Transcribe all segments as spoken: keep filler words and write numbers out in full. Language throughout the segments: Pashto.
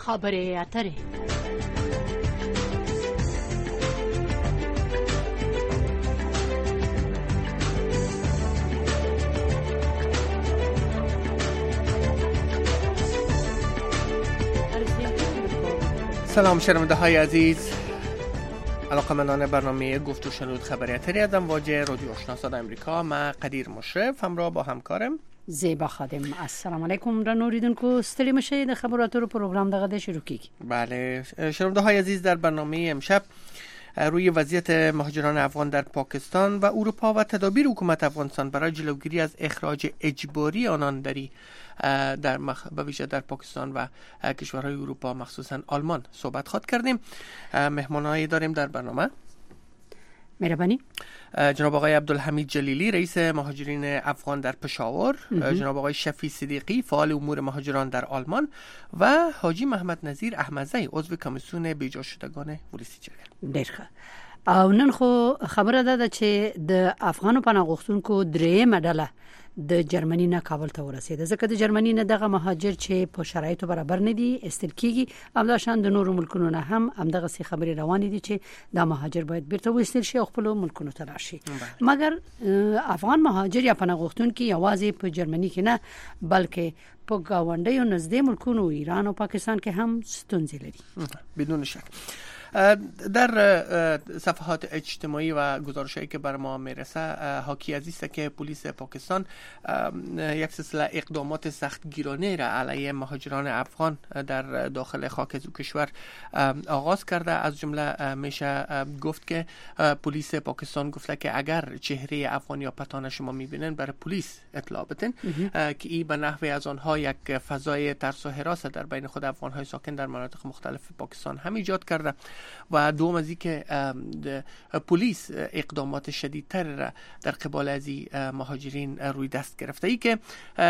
خبرې اترې. سلام شنونده های عزیز، علاقمندان برنامه گفت و شنود خبری اتری ادم واجه رادیو آشنا صدای امریکا. من قدیر مشرف همراه با همکارم زیبا خادم. السلام علیکم را نوریدونکو ستړي مشه د خبراتو پروګرام دغه د شروع کیږي. بله شنونده های عزیز، در برنامه امشب روی وضعیت مهاجران افغان در پاکستان و اروپا و تدابیر حکومت افغانستان برای جلوگیری از اخراج اجباری آنان دری در مخ... به ویژه در پاکستان و کشورهای اروپا مخصوصا آلمان صحبت خواهد کردیم. مهمانایی داریم در برنامه. مهربانی جناب آقای عبدالحمید جلیلی رئیس مهاجرین افغان در پشاور، جناب آقای شفیع صدیقی فعال امور مهاجران در آلمان و حاجی محمد نظیر احمدزی عضو کمیسیون بیجا شدگان ولسی جرګه. ډیر ښه. او نن خو خبره ده چې د افغانو پناه غوښتونکو درېیمه ډله د جرمني نه کابل ته ورسېده، ځکه د جرمني نه دغه مهاجر چې په شرایطو برابر نه دي استل کیږي، همداشان د نورو ملکونو نه هم همدغه سي خبرې روانې دي چې دا مهاجر باید بیرته وستل شي او خپل ملکونو ته راشي. مګر افغان مهاجر یا پناه غوښتونکي یوازې په جرمني کې نه بلکې په گاونډیو نږدې ملکونو ایران او پاکستان کې هم ستونزې لري. بدون شک در صفحات اجتماعی و گزارشایی که بر ما میرسه حاکی از است که پلیس پاکستان یک سلسله اقدامات سختگیرانه را علیه مهاجران افغان در داخل خاک از کشور آغاز کرده. از جمله میشه گفت که پلیس پاکستان گفته که اگر چهره افغان یا پتان شما میبینن برای پلیس اطلاع بدین که این به نحوی از آنها یک فضای ترس و هراس در بین خود افغان های ساکن در مناطق مختلف پاکستان هم ایجاد کرده. و دوم از این که پلیس اقدامات شدیدتر را در قبال از این مهاجرین روی دست گرفته. ای که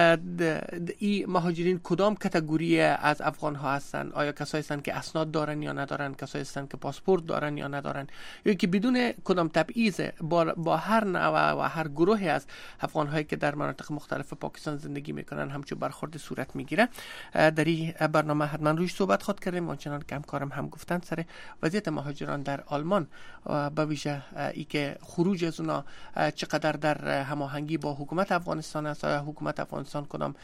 این مهاجرین کدام کاتگوری از افغان ها هستند؟ آیا کسایی هستند که اسناد دارن یا ندارن؟ کسایی هستند که پاسپورت دارن یا ندارن؟ یا که بدون کدام تبعیض با, با هر نوع و هر گروهی از افغان هایی که در مناطق مختلف پاکستان زندگی میکنن همچون برخورد صورت میگیره. در این برنامه حتما رویش صحبت خواهد کردیم. آنچنان که همکارم هم گفتن سر وضعیت مهاجران در آلمان به ویژه ای که خروج از اونا چقدر در هماهنگی با حکومت افغانستان است، آیا حکومت افغانستان کدام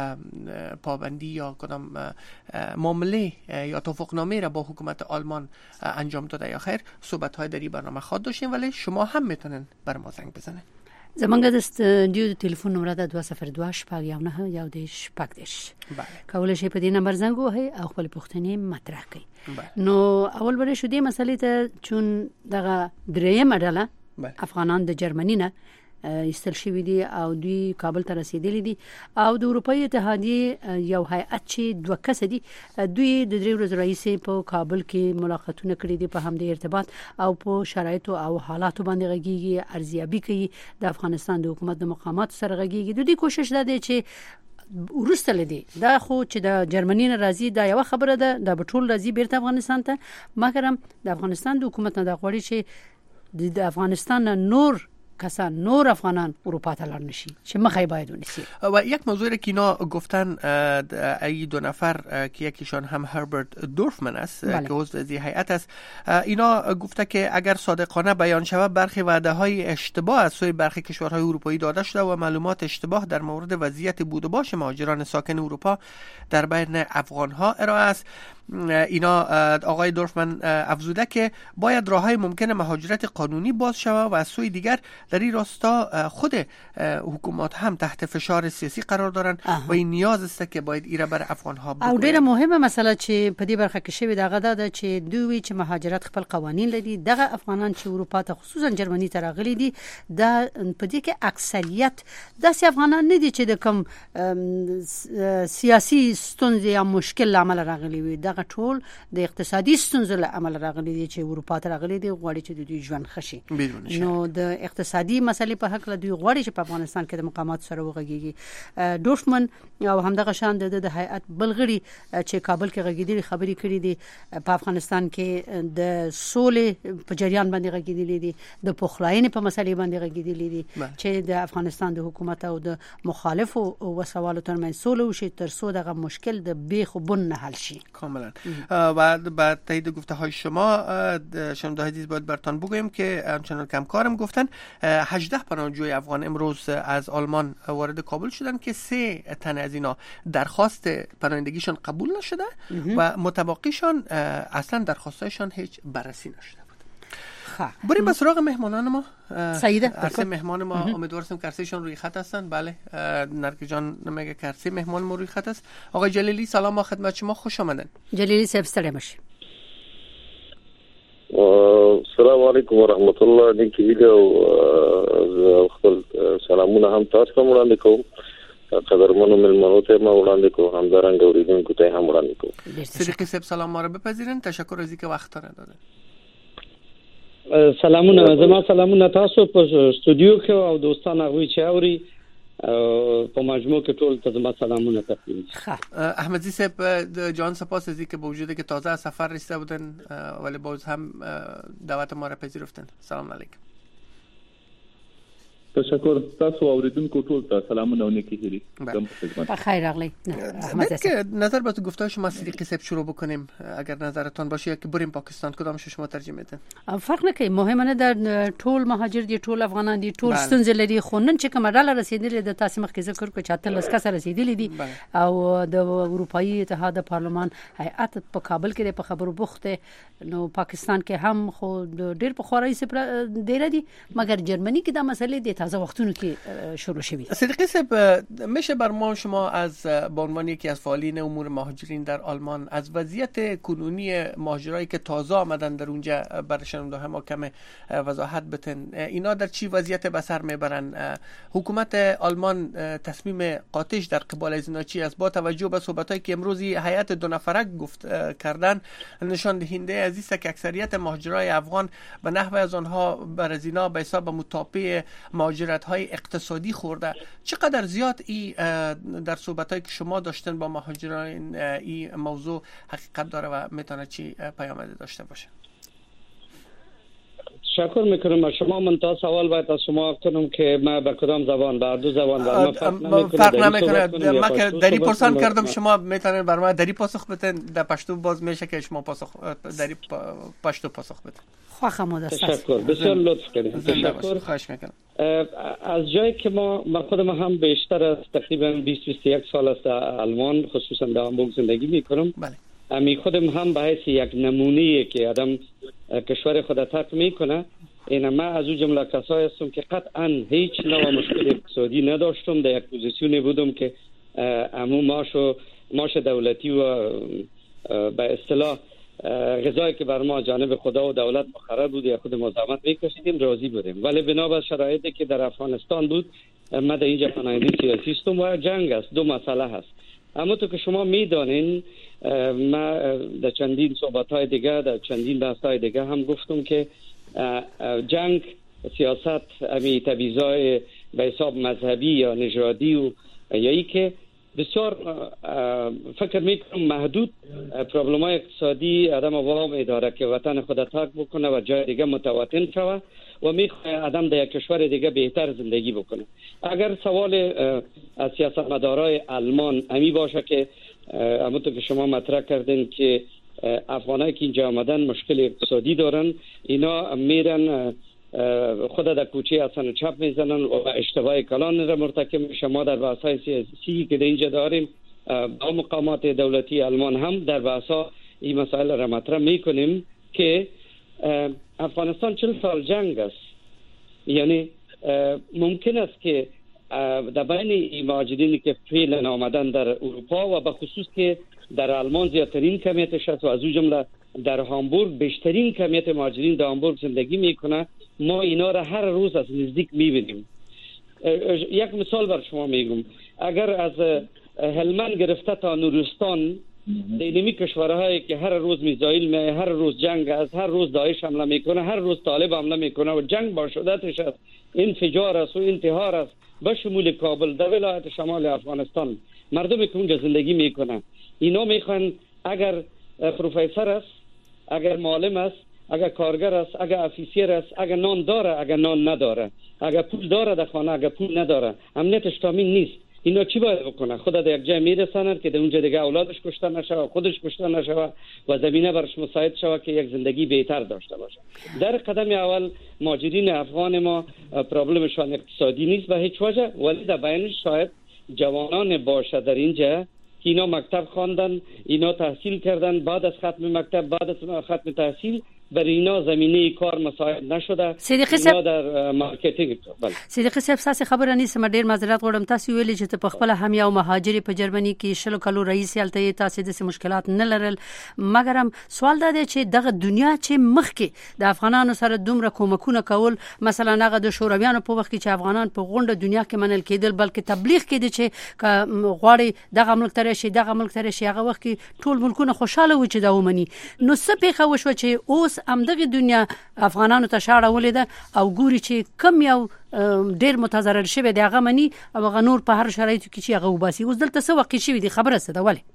پابندی یا کدام معامله یا توافقنامه را با حکومت آلمان انجام داده یا خیر، صحبت های در این برنامه خواهد داشتیم. ولی شما هم میتونن بر ما زنگ بزنید. زمونږ د استودیو ټلیفون نمبر ده دوه صفر دوه شپږ یو نه یو دېرش شپږ دېرش. کولای شئ په دې نمبر زنګ ووهئ او خپل پوښتنې مطرح کړئ. نو اول به شو دې مسلې ته چون دغه درېیمه ډله افغانان د جرمني نه ایستل شوي دي او دوی کابل ته رسیدلي دي او د اروپایي اتحادیې یو هیئت چې دوه کسه دي دوی د درې ورځې راهیسې په کابل کې ملاقاتونه کړي دي په همدې ارتباط او په شرایطو او حالاتو باندې غږیږي، ارزیابي کوي، د افغانستان د حکومت د مقاماتو سره غږیږي. د دې کوشش ده چې ورسته لدی دا خو چې د جرمني نه راځي دا یو خبره ده، دا به ټول راځي بیرته افغانستان ته، مګر هم د افغانستان د حکومت نه دا غواړي چې د افغانستان نور کسان نور افغانان اروپا ته لاړ نشي چې مخې باید ونیسي. و یک موضوعی که اینا گفتن ای دو نفر که یکیشان هم هربرت دورفمن است بله. که عضو از هیئت است، اینا گفته که اگر صادقانه بیان شود برخی وعده های اشتباه از سوی برخی کشورهای اروپایی داده شده و معلومات اشتباه در مورد وضعیت بود و باش مهاجران ساکن اروپا در بین افغان ها ارائه است. اینا آقای دورفمن افزوده که باید راههای ممکن مهاجرت قانونی باز شود و از سوی دیگر در این راستا خود حکومت هم تحت فشار سیاسی قرار دارن و این نیاز است که باید ایره بر افغان ها بکنه. او ډیره مهمه مسله چې په دې برخه کې شوی دغه ده چې دوی چې مهاجرت خپل قوانین لري، دغه افغانان چې اروپا ته خصوصا جرمني ته راغلي دي دا په دې کې اکثریت داسې افغانان نه دي چې د کوم سیاسي ستونزې یا مشکل عمل راغلي وي، دغه ټول د اقتصادي ستونزو عمل راغلي دي چې اروپا ته راغلي دي غواړي چې د دوی ژوند ښه شي. نو د اقتصادي اقتصادي مسلې په حق له دوی غواړي چې په افغانستان کې د مقامات سره وغږیږي. ډوشمن او همدغه شان د د هیئت بلغړي چې کابل کې غږیدلي خبرې کړې دي په افغانستان کې د سولې په جریان باندې غږیدلي دي، د پخلاینې په مسلې باندې غږیدلي دي چې د افغانستان د حکومت او د مخالفو وسوالو ترمنځ سوله وشي تر څو دغه مشکل د بیخ و بن حل شي. کاملا. و بعد تایید گفته های شما شنونده عزیز باید برتان بگویم که همچنان که همکارم گفتن هجده پناهجوی افغان امروز از آلمان وارد کابل شدن که سه تن از اینا درخواست پناهندگیشان قبول نشده و متبقیشان اصلا درخواستایشان هیچ بررسی نشده. بریم به سراغ مهمانان ما. سعیده عرصه مهمان ما امیدوارم که عرصهشون روی خط هستن. بله نرگس جان میگه که عرصه مهمان ما روی خط است. آقای جلیلی سلام با خدمت شما، خوش آمدن. جلیلی صاحب ستړي مشه. السلام علیکم و رحمت الله. نیکی ویډیو خپل سلامونه هم تاسو ته وړاندې کوم. قدرمنو ملمنو ته ما وړاندې کوم، همدارنګه اوریدونکو ته هم وړاندې کوم. صدیقی صاحب سلام ما رو بپذیرین. تشکر از اینکه وقت را دادن. سلامونه، زما سلامونه تاسو په استودیو کې او دوستان هغوی چې اوري په مجموع کې ټول ته زما سلامونه تقدیم. احمدزی صاحب جان سپاس از اینکه با وجودی که تازه از سفر رسیده بودن ولی باز هم دعوت ما را پذیرفتن. سلام علیکم. تشکر. تاسو اوریدونکو ټول ته سلامونه و نیکی هیلی. بخیر راغلی. احمد که نظر به تو گفته شما صدیقی صاحب شروع بکنیم اگر نظرتون باشه که بریم پاکستان کدامش شما ترجیح میدین؟ فرق نکوي، مهمه در ټول مهاجر دي، ټول افغانان دي، ټول ستونزې لري، خو نن چې کومه ډله رسیدلې د تاسو مخکې ذکر کو چې اتلس کسه رسیدلې دي او د اروپאי اتحاد پارلمان هیئت په کابل کې په خبرو بوخته. نو پاکستان کې هم خو ډېر په خورای سره ډېر دي، مګر جرمني کې دا مسئله د تازه وختونو کې شروع شوی. صدیقی صاحب میشه بر ما شما از به عنوان یکی از فعالین امور مهاجرین در آلمان از وضعیت کنونی مهاجرایی که تازه آمدن در اونجا برای شنونده ما کم وضاحت بتن؟ اینا در چی وضعیت به سر میبرن؟ حکومت آلمان تصمیم قاطعش در قبال از اینا چی است؟ با توجه به صحبتایی که امروزی هیئت دو نفره گفت کردن نشان دهنده از است که اکثریت مهاجرای افغان به نحو از آنها بر از اینا به حساب متاپی مهاجرت های اقتصادی خورده. چقدر زیاد ای در صحبتایی که شما داشتن با مهاجران این موضوع حقیقت داره و میتونه چی پیامد داشته باشه؟ تشکر میکنم از شما. من تا سوال باید از شما کنم که ما به کدام زبان، بر دو زبان ما فرق نمیکنه. ما که دری پرسان کردم شما میتونید بر ما دری پاسخ بدین، در پشتو باز میشه که شما پاسخ دری پشتو پاسخ بدین. خواه مدست. تشکر، بسیار لطف کردید. تشکر. خواهش میکنم. از جایی که ما ما خودم هم بیشتر از تقریبا بیست بیست و یک سال است در آلمان خصوصا در هامبورگ زندگی میکنم. بله. امی خودم هم به حیث یک نمونه‌ای که آدم کشور خود ترک میکنه، این ما از اون جمله کسایی هستم که قطعا هیچ نوع مشکل اقتصادی نداشتم. در یک پوزیشنی بودم که امو ماشو ماش دولتی و به اصطلاح غذایی که بر ما جانب خدا و دولت مقرر بود یا خود ما زحمت میکشیدیم راضی بودیم. ولی بنابر شرایطی که در افغانستان بود ما در اینجا پناهنده سیاسی هستم و جنگ است، دو مسئله هست. اما تو که شما میدانین ما در چندین صحبت‌های دیگه در چندین بحث‌های دیگه هم گفتم که جنگ، سیاست، امی تبعیض‌های به حساب مذهبی یا نژادی و یا ای که بسیار فکر میکنم محدود پرابلم‌های اقتصادی آدم وام اداره که وطن خود ترک بکنه و جای دیگه متوطن شوه و میخواه آدم در یک کشور دیگه بهتر زندگی بکنه. اگر سوال از سیاستمدارای آلمان امی باشه که همونطور که شما مطرح کردین که افغانایی که اینجا آمدن مشکل اقتصادی دارن، اینا میرن خود در کوچه اصلا چپ میزنن و اشتباه کلان را مرتکب میشه. ما در بحث‌های سیاسی که در اینجا داریم با مقامات دولتی آلمان هم در بحث‌ها این مسائل را مطرح میکنیم که افغانستان چهل سال جنگ است. یعنی ممکن است که در بین این مهاجرینی که فعلا آمدن در اروپا و به خصوص که در آلمان زیادترین کمیتش است و از اون جمله در هامبورگ بیشترین کمیت مهاجرین در هامبورگ زندگی میکنه، ما اینا را هر روز از نزدیک میبینیم. یک مثال بر شما میگم، اگر از هلمند گرفته تا نورستان در اینمی کشورهایی که هر روز میزایل می هر روز جنگ است، هر روز داعش حمله میکنه، هر روز طالب حمله میکنه و جنگ با شدتش است، انفجار است و انتحار است به شمول کابل در ولایت شمال افغانستان. مردمی که اونجا زندگی میکنه اینا میخوان اگر پروفسور است، اگر معلم است، اگر کارگر است، اگر افیسر است، اگر نان داره، اگر نان نداره، اگر پول داره در خانه، اگر پول نداره، امنیتش تامین نیست. اینا چی باید بکنه؟ خدا در یک جای میرساند که در اونجا دیگه اولادش کشته نشوه، خودش کشته نشوه و زمینه برش مساعد شوه که یک زندگی بهتر داشته باشه. در قدم اول مهاجرین افغان ما پرابلمشان اقتصادی نیست به هیچ وجه، ولی در بینش شاید جوانان باشه در اینجا که اینا مکتب خواندن، اینا تحصیل کردن، بعد از ختم مکتب، بعد از ختم تحصیل برای اینا زمینه کار مساعد نشده. اینا در مارکتینگ. بله صدیقی صاحب ساسي خبره نیسم، ډیر معذرت غواړم. تاسو ویلي چې په خپل هم یو مهاجر په جرمني کې شلو کلو رئیس هلته تاسو د مشکلات نه لرل، مګر هم سوال دا دی چې دغه دنیا چې مخکې د افغانانو سره دومره کومکونه کول، مثلا هغه د شورویانو په وخت کې چې افغانان په غونډه دنیا کې منل کېدل، بلکې تبلیغ کېده چې غواړي دغه ملک ته راشي دغه ملک ته راشي، هغه وخت کې ټول ملکونه خوشاله و چې دا ومني. نو څه پیښه وشوه چې اوس همدغه دنیا افغانانو ته شاړه ولیده او ګوري چې کم یو ډیر متضرر شوی دی هغه مني او هغه نور په هر شرایطو کې چې هغه وباسي. اوس دلته څه واقع شوی دی؟ خبره څه ده؟ ولې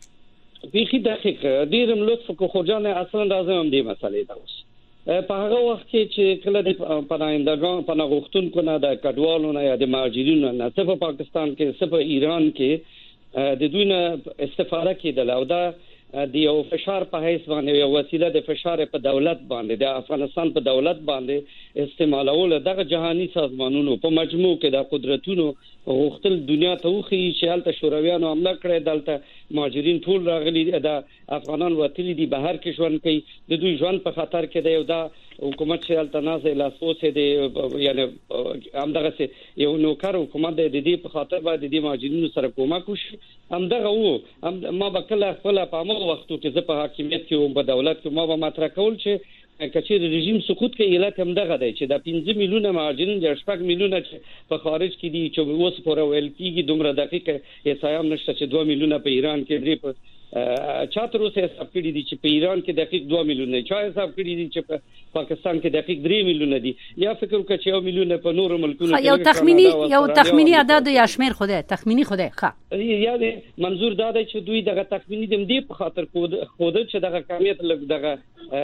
بیخي دقیق ډیرم لطف کو خورجان اصلا لازم دی مسئله ده. اوس په هغه وخت کې چې کله د پناهندگان پناه غوښتونکو نه د کډوالو نه یا د مهاجرینو نه څه په پاکستان کې څه په ایران کې د دوی نه استفاده کېدله او دا د یو فشار په حیث باندې یو وسیله د فشار په دولت باندې د افغانستان په دولت باندې استعمالول دغه جهانی سازمانونو په مجموع کې د قدرتونو غوښتل دنیا ته وخی چې هلته شورویانو حمله کړې، دلته مهاجرین ټول راغلي، د افغانان وتلي دي بهر کې ژوند کوي، د دوی ژوند په خطر کې دی او دا حکومت چې هلته نازل لاسپوڅ دی یعنی همدغه یو نوکر حکومت دی، د دې په خاطر باید د مهاجرینو سره کومک وشي. همدغه وو ما به کله خپل په هغه وختو کې زه په حاکمیت کې وم، په دولت کې ما به مطرح کول چې کچې رژیم سقوط کې علت هم دغه دی چې د پنځه میلیونه مهاجرین د شپږ میلیونه چې په خارج کې دي چې اوس پورې ویل کېږي دومره دقیق احصایه هم نشته چې دوه میلیونه په ایران کې درې په چا تر اوسه حساب کړي دي چې په ایران کې دقیق دوه میلیونه، چا حساب کړي دي چې په پاکستان کې دقیق درې میلیونه دي، یا فکر وکړه چې یو میلیونه په نورو ملکونو کې. یو تخمینی یو تخمینی عدد یا شمیر خوده تخمینی خوده ښه یعنی منظور دا دی چې دوی دغه تخمینی دم دی په خاطر خوده چې دغه کمیت لږ دغه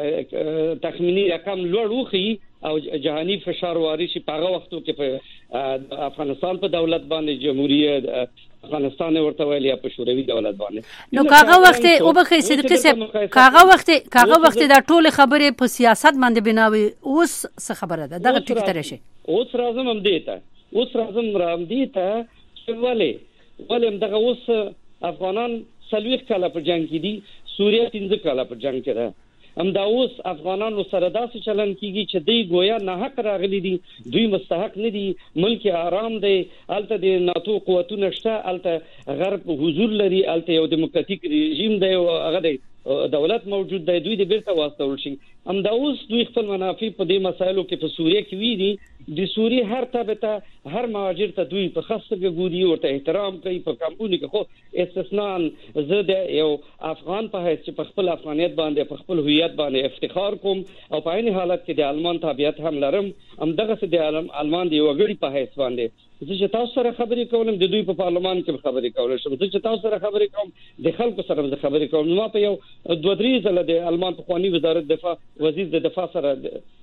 تخمینی رقم لوړ وخی او جهانی فشار واري شي په هغه وختو کې په افغانستان په دولت باندې جمهوریت افغانستان ورته ویل یا په شوروي دولت باندې. نو کاغه وخت او به صدیقي صاحب کاغه وخت کاغه وخت دا ټول خبره په سیاست باندې بناوي، اوس څه خبره ده دغه ټیک تر شي؟ اوس راځم هم دیته اوس راځم رام دیته چې ولې ولې دغه اوس افغانان سلويخ کاله په جنگ کې دي، سوریه پنځه کاله په جنگ کې ده، هم دا اوس افغانانو سره داسې چلن کیږي چې دوی گویا نه حق راغلي دي، دوی مستحق نه دي، ملک آرام دی، الته د ناتو قوتونه شته، الته غرب حضور لري، الته یو دیموکراتیک رژیم دی او هغه دی دولت موجود دی، دوی د بیرته واستول شي. هم دا اوس دوی خپل منافع په دې مسایلو کې په سوریه کې وی دي، د سوریه هر تابعته هر مهاجر ته دوی په خاصه ګوري او ته احترام کوي په کمپونی کې، خو استثناء زه د یو افغان په حیث په خپل افغانیت باندې په خپل هویت باندې افتخار کوم او په عین حالت کې د آلمان تابعیت هم لرم، هم دغه څه د آلمان دی وګړي په حیث باندې زه چې تاسو سره خبرې کولم، د دوی په پارلمان کې خبرې کولم، زه چې تاسو سره خبرې کوم د خلکو سره خبرې کوم. ما په یو دوه درې ځله د آلمان پخوانی وزارت دفاع وزیر د دفاع سره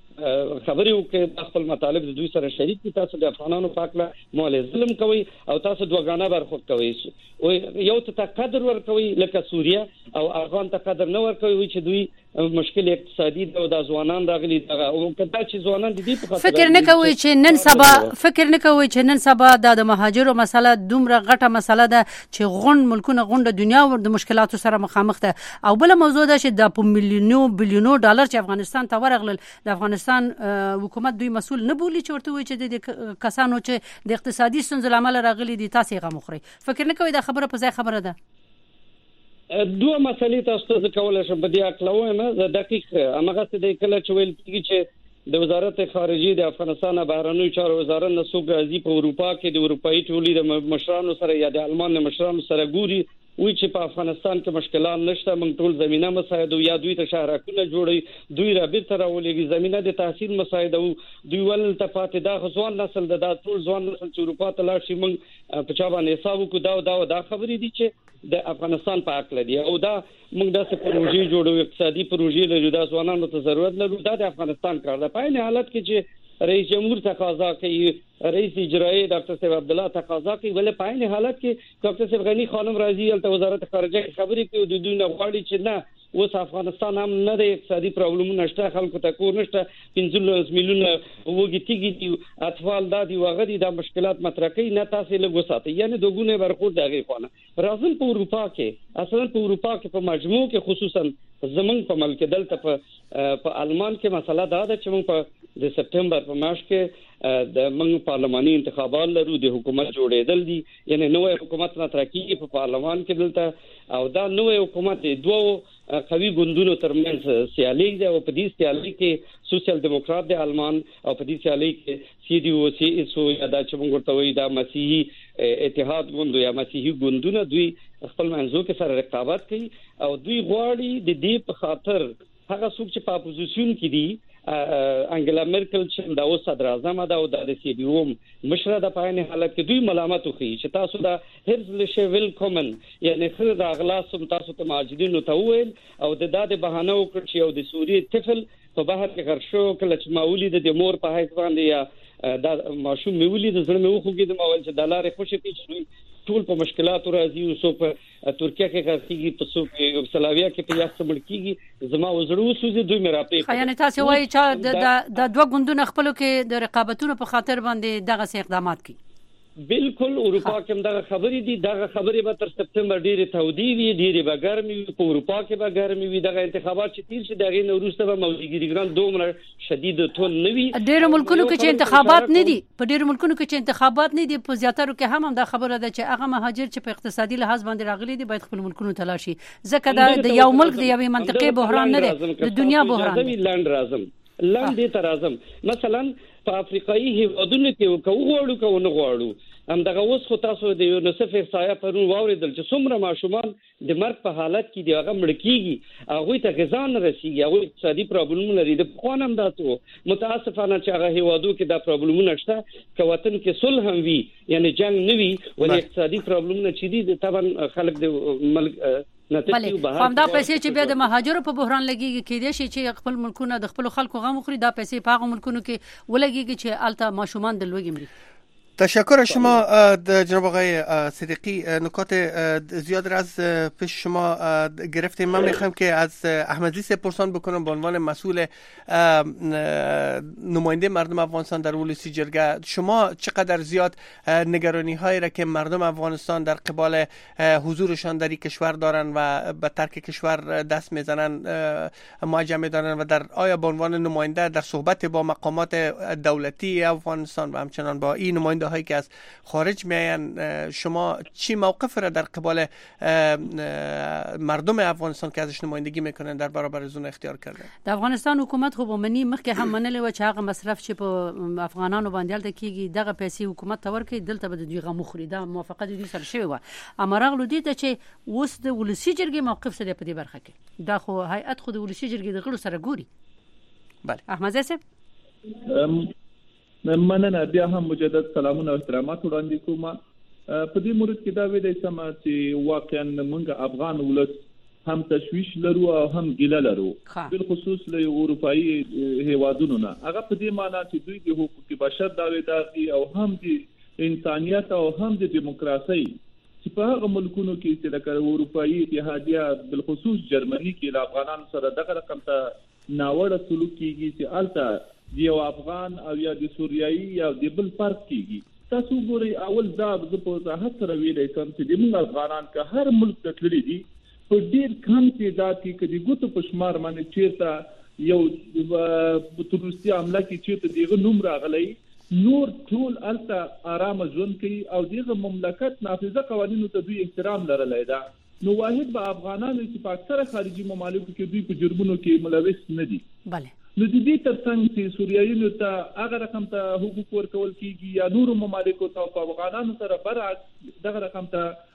خبرې وکړې، خپل مطالب د دوی سره شریک دي، تاسو د افغانانو پاکله مال ظلم کوي او تاسو دوګانه برخورد کوي، او یو ته قدر ورکوي لکه سوریه او افغان ته قدر نه ورکوي چې دوی مشکل اقتصادي او د ځوانان راغلي دغه او کدا چې ځوانان د دې په خاطر فکر نه کوي چې نن سبا فکر نه کوي چې نن سبا د مهاجرو مسله دومره غټه مسله ده چې غون ملکونه غونډه دنیا ور د مشکلاتو سره مخامخ ده. او بل موضوع ده چې د په میلیونو بلیونو ډالر چې افغانستان ته ورغلل، د افغانستان حکومت دوی مسول نه بولی چې ورته وي چې د کسانو چې د اقتصادي ستونزو لامل راغلي دي تاسو غو مخري. فکر نه کوي دا خبره په ځای خبره ده. دوه مسلې تاسو ته کولای شم په دې اړه وایم. زه دقیق هغه څه د کله چې ویل کېږي چې د وزارت خارجه د افغانستان بهرنیو چارو وزارت نسوګ راځي په اروپا کې د اروپאי ټولي د مشرانو سره یا د آلمان مشرانو سره ګوري وی چې په افغانستان کې مشکلات نشته، موږ ټول زمينه مساعده یا دوی ته شهرکونه جوړي، دوی را بیرته راولېږي زمينه د تحصیل مساعده وو، دوی ول تفاتې دا ځوان نسل د دا ټول ځوان نسل چې اروپا ته لاړ شي موږ په چا باندې حساب وکړو. دا دا دا خبرې دي چې د افغانستان په حق لري او دا موږ داسې پروژې جوړو، اقتصادي پروژې لرو، دا ځوانانو ته ضرورت لرو. دا د افغانستان کار دی. په این حالت کې چې رئیس جمهور تقاضا کوي، رئیس اجرایی ډاکټر صاحب عبد الله تقاضا کوي، ولې په این حالت کې ډاکټر صاحب غنی خانم راځي البته وزارت خارجه خبرې کوي د دوی نه غواړي چې نه اوس افغانستان هم نه د اقتصادي پرابلمونه شته، خلکو ته کور نشته، پنځلس میلیونه وګړي تیږي دي، اطفال دا دي وغدي دا مشکلات مطرح کوي، نه تاسو له وساتئ یعنی دوګونه برخورد دغه خانه راځم. په اروپا کې اصلا په اروپا کې په مجموع کې خصوصا زمنګ په ملک دلته په په آلمان کې مسله دا ده چې موږ په د سپتمبر په میاشت کې د موږ پارلماني انتخابات لرو، د حکومت جوړېدل دي، یعنی نوې حکومت مطرح کیږي په پارلمان کې دلته، او دا نوې حکومت دوه قوي ګوندونو ترمنځ سیالي ده او په دې سیالي کې سوشل دیموکرات د آلمان او په دې سیالي کې سی ډي او سی اس او یا د چې موږ ورته وایي دا مسیحي اتحاد ګوند یا مسیحي ګوندونه دوی خپل منځو کې سره رقابت کوي او دوی غواړي د دې په خاطر هغه څوک چې په اپوزیشن کې دي انګلا مرکل چې دا اوس صدر اعظم ده او د سی ډي او مشره د پاینه حالت کې دوی ملامت کوي چې تاسو دا هرزل شویل کومن یعنی خیر د اغلاصم تاسو ته ماجدینو ته ویل او د داده بهانه وکړ چې او د سوریې طفل په بهر کې غرشو کله چې ماولید د مور په حیث باندې یا دا ماشوم میولید زړه مې وخوږي د ماول چې دلاره خوشی پیښ ټول په مشکلاتو راځي او سو په ترکیه کې غږیږي په سو په یوګسلاویا کې په یاست ملکیږي زما وزړو سوزي دوی مې راپې یعنی تاسو وایي چې د د دوه ګوندونو خپل کې د رقابتونو په خاطر باندې دغه سي اقدامات کوي. بالکل اروپا کې هم دغه خبرې دي، دغه خبرې به تر سپتمبر ډېرې تودې وي، ډېرې به ګرمې وي، په اروپا کې به ګرمې وي. دغه انتخابات چې تیر شي دغه نه وروسته به موجودګریګران دومره شدید تون نه وي. ډېر ملکونو کې چې انتخابات نه دي، په ډېر ملکونو کې چې انتخابات نه دي، په زیاترو کې هم هم دا خبره ده چې هغه مهاجر چې په اقتصادي لحاظ باندې راغلي دي باید خپل ملکونو ته لاړ شي، ځکه دا د یو ملک د یوې منطقې بحران نه دی، د دنیا بحران دی. لاند راځم لاندې ته راځم مثلا په افریقایي هیوادونو کې کوو غواړو کوو نه غواړو هم دغه اوس خو تاسو د یونیسف احصایه پرون واوریدل چې څومره ماشومان د مرګ په حالت کې دی هغه مړ کیږي، هغه ته غذا نه رسیږي، هغه اقتصادي پرابلمونه لري. د خوانم داتو متاسفانه چې هغه هیوادو کې دا پرابلمونه شته چې وطن کې صلح هم وي یعنی جنگ نه وي ولې اقتصادي پرابلمونه چې دي طبعا خلک د ملک بله هم دا پیسې چې بیا د مهاجرو په بحران لګیږي کېدای شي چې خپل ملکونه د خپل خلکو غم خوري، دا پیسې په هغه ملکونو کې ولګیږي چې الته ماشومان د لوږې مري. تشکر از شما جناب آقای صدیقی، نکات زیاد را از پیش شما گرفتیم. من میخوام که از احمدزی پرسان بکنم به عنوان مسئول نماینده مردم افغانستان در ولسی جرگه، شما چقدر زیاد نگرانی هایی را که مردم افغانستان در قبال حضورشان در این کشور دارن و به ترک کشور دست میزنن معجم میدارن و در آیا به عنوان نماینده در صحبت با مقامات دولتی افغانستان و همچنان با این نماینده هایی که از خارج میاین شما چی موقف را در قبال مردم افغانستان که ازش نمایندگی میکنن در برابر از اون اختیار کردن؟ د افغانستان حکومت خو بمنی مخکې هم منلې و چې هغه مصرف چې په افغانانو باندې دلته کیږي دغه پیسې حکومت ته ورکړي دلته به د دوی غمو خوري، دا موافقه د دوی سره شوی و. اما راغلو دي ته چې اوس د ولسی جرګې موقف سره په دې برخه کې دا خو هیئت خو د ولسی جرګې د غړو سره ګوري. بله احمد صاحب مننه، بیا هم مجدد سلامونه او احترامات وړاندې کوم. په دې مورد کې دا ویل سم چې واقعا موږ افغان ولس هم تشویش لرو او هم ګیله لرو، بل خصوص له اروپאי هیوادونو نه. هغه په دې معنی چې دوی د حقوق بشر داویدار دي او هم د انسانیت او هم د دیموکراسي چې په هغه ملکونو کې چې د اروپאי اتحادیه بل خصوص جرمني کې له افغانانو سره دغه رقم ته ناوړه سلوک کیږي چې الته یو افغان او یا د سوریایي یا د بل فرق کیږي. تاسو ګورئ اول دا د په ځاحت سره ویلای سم چې د موږ افغانان که هر ملک ته تللي دي په ډیر کم تعداد کې کدي ګوتو په شمار باندې چیرته یو تروریستي حمله کې چیرته دغه نوم راغلی، نور ټول الته آرام ژوند کوي او دغه مملکت نافذه قوانینو ته دوی احترام لرلی دا. نو واحد به افغانانو چې په اکثره خارجي ممالکو کې دوی په جرمونو کې ملوث نه دي. بله نو د دې ترڅنګ چې سوریایانو ته هغه رقم ته حقوق ورکول کیږي یا نورو ممالکو ته په افغانانو سره برعکس دغه رقم ته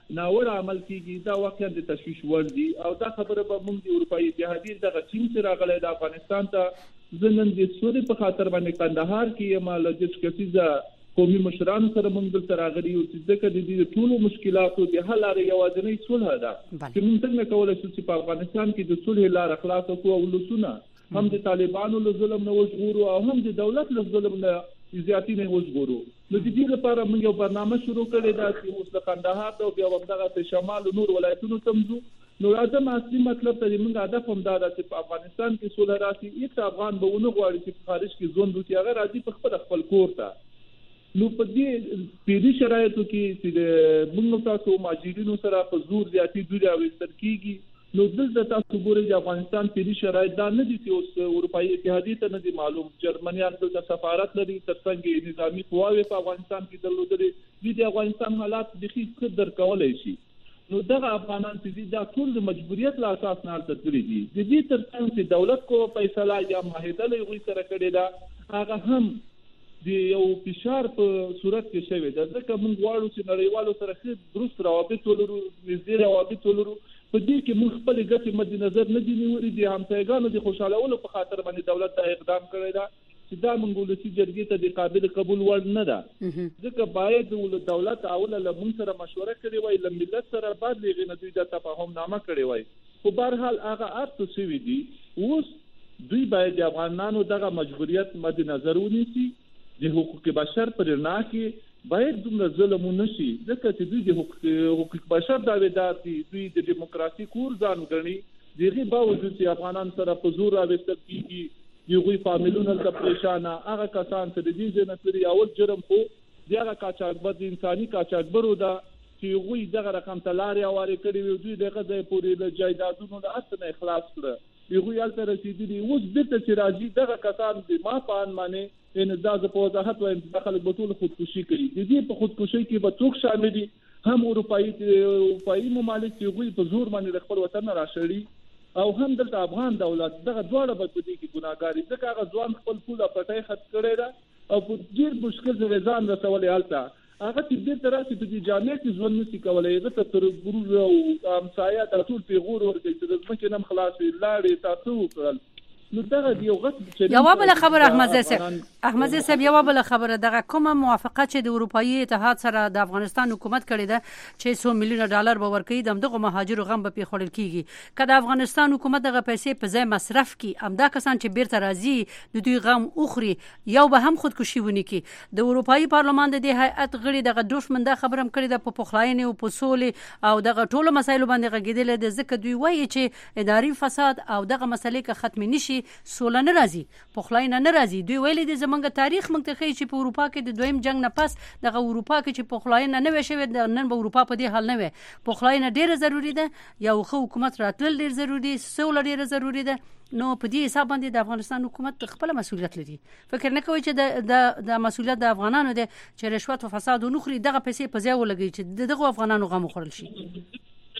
ناوړه عمل کیږي دا واقعا د تشویش وړ دي او دا خبره به موږ د اروپאי اتحادیې دغه ټیم چې راغلی د افغانستان ته زه نن د سولې په خاطر باندې کندهار کې یم له دې کسیزه قومي مشرانو سره موږ دلته راغلي یو چې ځکه د دې ټولو مشکلاتو د حل لارې یوازینۍ صلح ده چې موږ څنګه کولی شو چې په افغانستان کې د صلح لاره خلاصه کړو او ولسونه هم د طالبانو له ظلم نه وژغورو او هم د دولت له ظلم نه زیاتی نه وژغورو. نو د دې لپاره موږ یو برنامه شروع کړی دا چې اوس د کندهار ته بیا همدغه په شمال نور ولایتونو تمځو. نو راځم اصلي مطلب ته موږ هدف هم دا ده چې په افغانستان کې صلح راشي. هیڅ افغان به ونه غواړي چې په خارج کې ژوند وکړي، هغه راځي په خپل خپل کور ته. نو په دې پیری شرایطو کې چې د موږ تاسو ماجرینو سره په زور زیاتی دوی راوستل کیږي. نو دلته تاسو ګورئ د افغانستان پیری شرایط دا نه دي چې اوس اروپאי اتحادیې ته نه دي معلوم. جرمنیان دلته سفارت لري، ترڅنګ نظامی قواوې په افغانستان کې درلودلې دي. د افغانستان حالات بخي ښه درک کولی شي. نو دغه افغانان چې دا ټول د مجبوریت له اساس نه هلته تللي دي. د دې ترڅنګ چې دولت کو فیصله یا معاهده له هغوی سره کړې ده، هغه هم د یو فشار په صورت کې شوې ده. ځکه موږ غواړو چې نړیوالو سره ښه درست روابط ولرو، نږدې روابط ولرو. په دې کې موږ خپل ګټې مد نظر نه دي نیولي. د همسایګانو د خوشحالولو په خاطر باندې دولت ته اقدام کړی ده چې دا موږ ولسي جرګې ته د قابل قبول وړ نه ده. ځکه باید دولت اوله له موږ سره مشوره کړې وای، له ملت سره بعد له هغې نه دوی د تفاهم نامه کړې وای. خو بهرحال هغه ارته شوي دي. اوس دوی باید د افغانانو دغه مجبوریت مد نظر ونیسي. د حقوق بشر پر رڼا کې باید دومره ظلم ونه شي، ځکه چې دوی د حقوق بشر دعویدار دي، دوی د دیموکراسي کور ځان ګڼي. د هغې باوجود چې افغانان سره په زور راوستل کېږي، د هغوی فامیلونه ته پریشانه. هغه کسان چې د دې ځای نه تللي، اول جرم خو د هغه قاچاقبر د انساني قاچاقبرو ده چې هغوی دغه رقم ته لارې هوارې کړې وي. دوی د هغه ځای پورې له جایدادونو له هر څه نه اخلاص کړه، هغوی هلته رسېدلي. اوس بېرته چې راځي دغه کسان د ما په اند باندې ان دا ز په وضاحت وایم چې خلک به ټول خودکشي کوي. د دې په خودکشي کې به څوک شامل دي؟ هم اروپאי اروپאי ممالک چې هغوی په زور باندې خپل وطن نه راشړي، او هم دلته افغان دولت. دغه دواړه به په دې کې ګناهګار دي، ځکه هغه ځوان خپل پوله پټۍ خرڅ کړی ده او په ډېر مشکل سره ځان رسولی هلته. هغه چې بیرته راشي په دې جامع کې ژوند نشي کولی. هغه ته تر ګروز او همسایه ته ټول پیغور ورکوي چې د ځمکې نه هم خلاص وي، لاړې تا څه وکړل. نو دغه یو غټ یوه بله خبره احمد صاحب احمد صاحب یوه بله خبره، دغه کومه موافقه چې د اروپאי اتحاد سره د افغانستان حکومت کړې ده چې څو میلیونه ډالر به ورکوي، د همدغو مهاجرو غم به پرې خوړل کېږي. که د افغانستان حکومت دغه پیسې په ځای مصرف کړي، همدا کسان چې بیرته راځي د دوی غم وخوري، یو به هم خودکشي ونه کړي. د اروپאי پارلمان د دې هیئت غړي دغه دوشمن دا خبره هم کړې ده په پخلاینې او په سولې او دغه ټولو مسایلو باندې غږېدلی ده، ځکه دوی وایي چې اداري فساد او دغه مسلې که ختمې نه شي سوله نه راځي، پخلاینه نه راځي. دوی ویلي دي زمونږ تاریخ موږ ته ښیي چې په اروپا کې د دویم جنګ نه پس دغه اروپا کې چې پخلاینه نه وی شوې، نن به اروپا په دې حال نه وي. پخلاینه ډیره ضروري ده، یو ښه حکومت راتلل ډیر ضروري، سوله ډیره ضروري ده. نو په دې حساب باندې د افغانستان حکومت خپل مسؤلیت لري. فکر نه کوي چې د د مسؤلیت د افغانانو ده چې رشوت او فساد ونه خوري، دغه پیسې په ځای ولګي چې دغه افغانانو غم وخوړل شي.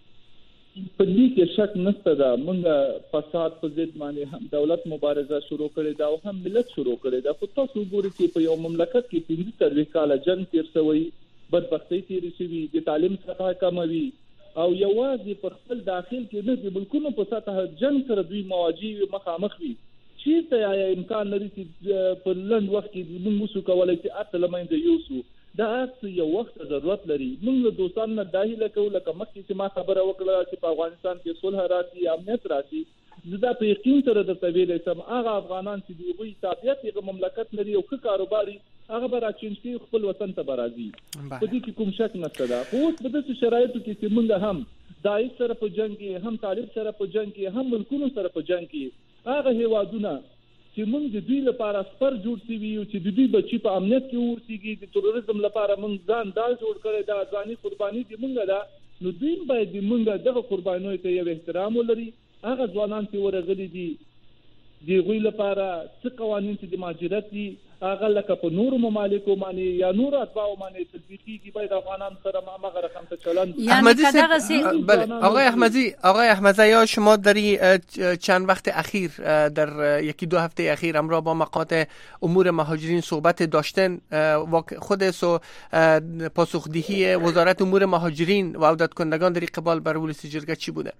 په دې کې شک نشته ده. موږ فساد په ضد باندې هم دولت مبارزه شروع کړې ده او هم ملت شروع کړې ده. خو تاسو وګورئ چې په یو مملکت کې پنځه څلوېښت کاله جنګ تېر شوی، بدبختۍ تېرې شوي، د تعلیم سطحه کمه وي، او یوازې په خپل داخل کې نه د ملکونو په سطحه جنګ سره دوی مواجه وي، مخامخ وي. چېرته یا امکان لري چې په لنډ وخت کې موږ وسو کولی چې هر څه له منځه یوسو؟ دا هر یو وخت ضرورت لري. موږ له دوستانو نه دا هیله کوو لکه مخکې چې ما خبره وکړه چې په افغانستان کې صلح راشي، امنیت راشي. زه دا په یقین سره درته ویلی شم هغه افغانان چې د هغوی تابعیت هغه مملکت لري او ښه کاروباري، هغه به راچینج کړي، خپل وطن ته به راځي. په دې کې کوم شک نشته ده. خو اوس په داسې شرایطو کې چې موږ هم داعش سره په جنګ کې، هم طالب سره په جنګ کې، هم ملکونو سره په جنګ کې، هغه هیوادونه چې موږ د دوی لپاره سپر جوړ شوي یو چې د دوی بچي په امنیت کې واوسېږي، د تروریزم لپاره موږ ځان دا جوړ کړی دا ځاني قرباني دي موږ ده. نو دوی باید د موږ دغه قربانیو ته یو احترام ولري. هغه ځوانان چې ورغلي دي د هغوی لپاره څه قوانین چې د مهاجرت دي هغه لکه په نور ممالکو باندې یا نور اتباع باندې تطبیقيږي باید افغانان سره هغه رقم ته چلن. یعنی کداغه سی بله آقای احمدی آقای احمدی یا شما در چند وقت اخیر در یکی دو هفته اخیر همراه با مقاطع امور مهاجرین صحبت داشتن، خود سو پاسخدهی وزارت امور مهاجرین و عودت کنندگان در قبال بر ولسی جرګه چی بوده؟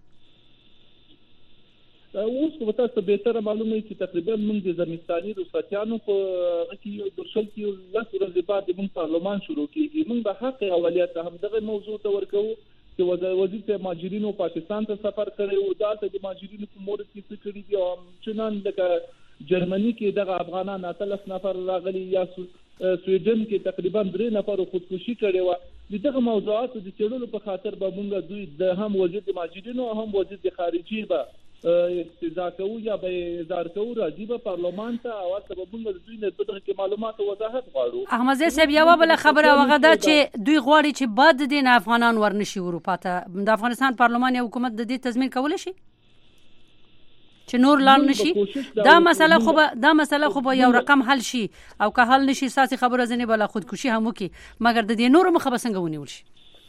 اوس په تاسو به تر معلومه چې تقریبا موږ د زمستاني رخصتیانو په کې یو درشل کې لاس ورځې بعد موږ پارلمان شروع کیږي. موږ به حق اولیت هم دغه موضوع ته ورکو چې وزیر مهاجرینو پاکستان ته سفر کړی او دالته د مهاجرینو په مورد کې څه کړی دي او چنان لکه جرمني کې دغه افغانان اتلس نفر راغلي یا سویډن کې تقریبا درې نفر خودکشي کړي و. دغه موضوعات د چړلو په خاطر به موږ دوی د هم وزیر د مهاجرینو او هم وزیر د خارجي به استدعا کوو یا به اظهار کوو راځي به پارلمان ته او سببونه د دوی نه دغه کې معلومات او وضاحت غواړو. احمد صاحب یو بل خبره وغه ده چې دوی غواړي چې بعد دین افغانان ورنشي اروپا ته. د افغانستان پارلمان یا حکومت د دې تضمین کول شي چې نور لاړ نشي؟ دا مسله خو دا مسله خو یو رقم حل شي او که حل نشي ساسي خبره ځنه بل خودکشي هم وکي، مګر د دې نور مخه بسنګ ونیول شي.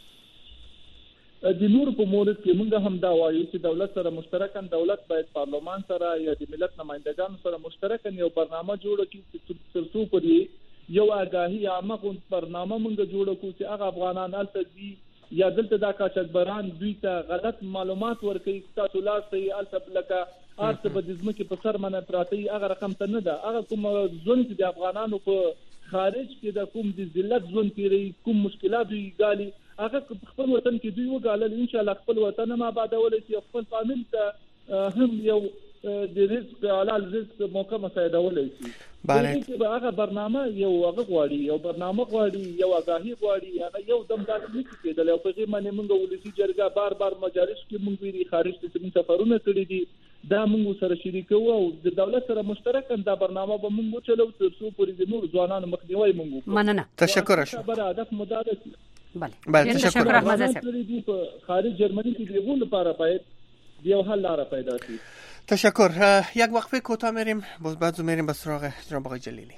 د نور په مورد کې موږ هم دا وایو چې دولت سره مشترکاً دولت باید پارلمان سره یا د ملت نمائندگانو سره مشترکاً یو برنامه جوړ کړي چې ترڅو پرې یو آگاهی عامه غون برنامه موږ جوړ کړو چې هغه افغانان الته یا دلته دا کاچکبران دوی ته غلط معلومات ورکړي تاسو لاسي الته لکه ارته په دزمه کې په سر منه پراتی هغه رقم ته نه ده. هغه کوم ځون چې د افغانانو په خارج کې د کوم د ذلت ځون کې کوم مشکلات وي ګالي هغه خپل وطن کې دوی وګالل ان شاء الله خپل وطن ما آبادول شي خپل فامیل ته هم یو د رزق حلال رزق موقع مساعدول شي. بله هغه برنامه یو هغه غواړي یو برنامه غواړي یو آگاهی غواړي هغه یو دم داسې نه کېدل او په دې باندې موږ ولسی جرګه بار بار مجالس کې موږ ویلي خارج ته موږ سفرونه کړی دي دا موږ سره شریکو او د دولت سره مشترکاً دا برنامه به موږ چلو ترڅو پرې د نور ځوانانو مخنیوي موږ مننه. تشکر شو. بر هدف مدار بله بله تشکر احمد صاحب. خارج جرمنی کې دیغون لپاره باید یو حل لاره پیدا شي. تشکر. یک وقفه کوتاه میریم باز بعد میریم به سراغ جناب آقای جلیلی.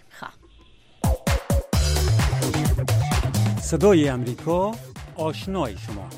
صدای امریکا آشنای شما.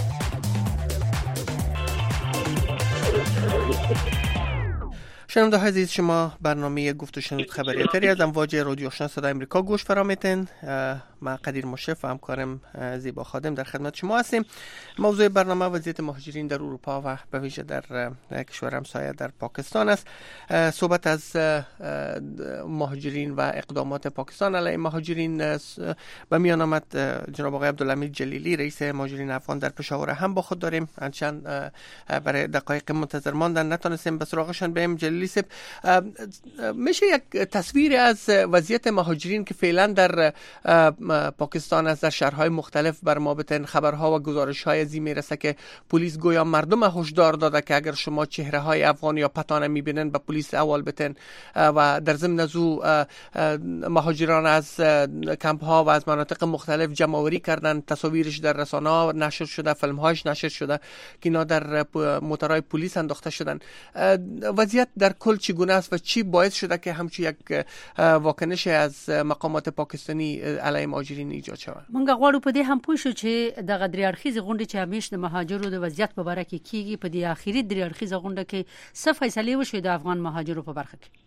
شنونده های عزیز شما برنامه گفت و شنود خبریاتری از امواج رادیو آشنا صدای امریکا گوش فرامیتین. ما قدیر مشرف و همکارم زیبا خادم در خدمت شما هستیم. موضوع برنامه وضعیت مهاجرین در اروپا و به ویژه در کشور همسایه در پاکستان است. صحبت از مهاجرین و اقدامات پاکستان علیه مهاجرین به میان آمد. جناب آقای عبدالحمید جلیلی رئیس مهاجرین افغان در پشاور هم با خود داریم. چند برای دقایق منتظر ماندن نتونستیم به سراغشان بریم. جلیلی صاحب میشه یک تصویر از وضعیت مهاجرین که فعلا در پاکستان است در شهرهای مختلف بر ما بتن؟ خبرها و گزارش‌های از این میرسه که پلیس گویا مردم هشدار داده که اگر شما چهره‌های افغان یا پتان میبینن به پلیس احوال بتن و در ضمن از او مهاجران از کمپ‌ها و از مناطق مختلف جمع‌آوری کردن، تصاویرش در رسانه‌ها نشر شده، فیلم‌هاش نشر شده که اینا در موتورهای پلیس انداخته شدن. وضعیت در کل چگونه است و چی باعث شده که همچی یک واکنش از مقامات پاکستانی علیه مهاجرین ایجاد شود؟ مونږ غواړو په دې هم پوه شو چې دغه درې اړخیزه غونډه چې همیش د مهاجرو د وضعیت په اړه کې کیږي په دې اخیری درې اړخیزه غونډه کې څه فیصله وشوه د افغان مهاجرو په برخه کې؟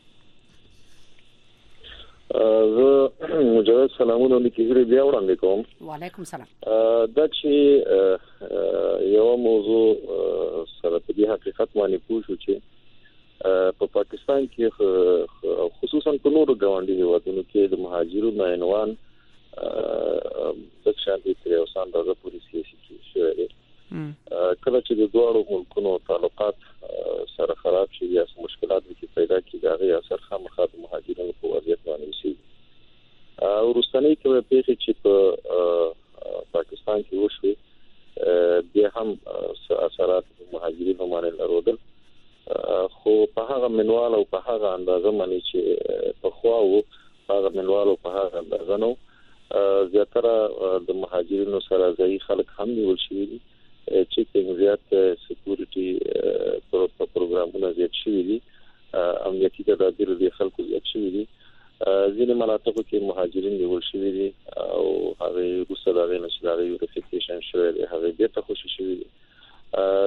زه مجدد سلامونه لیکي بیا وړاندې کوم. وعلیکم سلام. دا چې یو موضوع سره په دې حقیقت باندې پوه شو چې په پاکستان کې خصوصا په نورو ګاونډي هیوادونو کې د مهاجرو عنوان د شانتي تریوسان دغه پولیسي شوی دی. کله چې د دوه ملکونو تعلقات سره خراب شي یا مشکلات کې پیدا کیږي هغه اثر خامخا د مهاجرینو په وضعیت باندې شي. ورستنی کې په پیښه چې په پاکستان کې وشوي بیا هم اثرات مهاجرینو باندې لرودل، خو په هغه منوال او په هغه اندازه باندې چې په خوا وو هغه منوال او په هغه اندازه نو زیاتره د مهاجرینو سره ځای خلک هم نیول شوي دي. چیکینګ زیات سکیورټي پروګرامونه زیات شوي دي، امنیتي تدابیر د خلکو زیات شوي دي. ځینې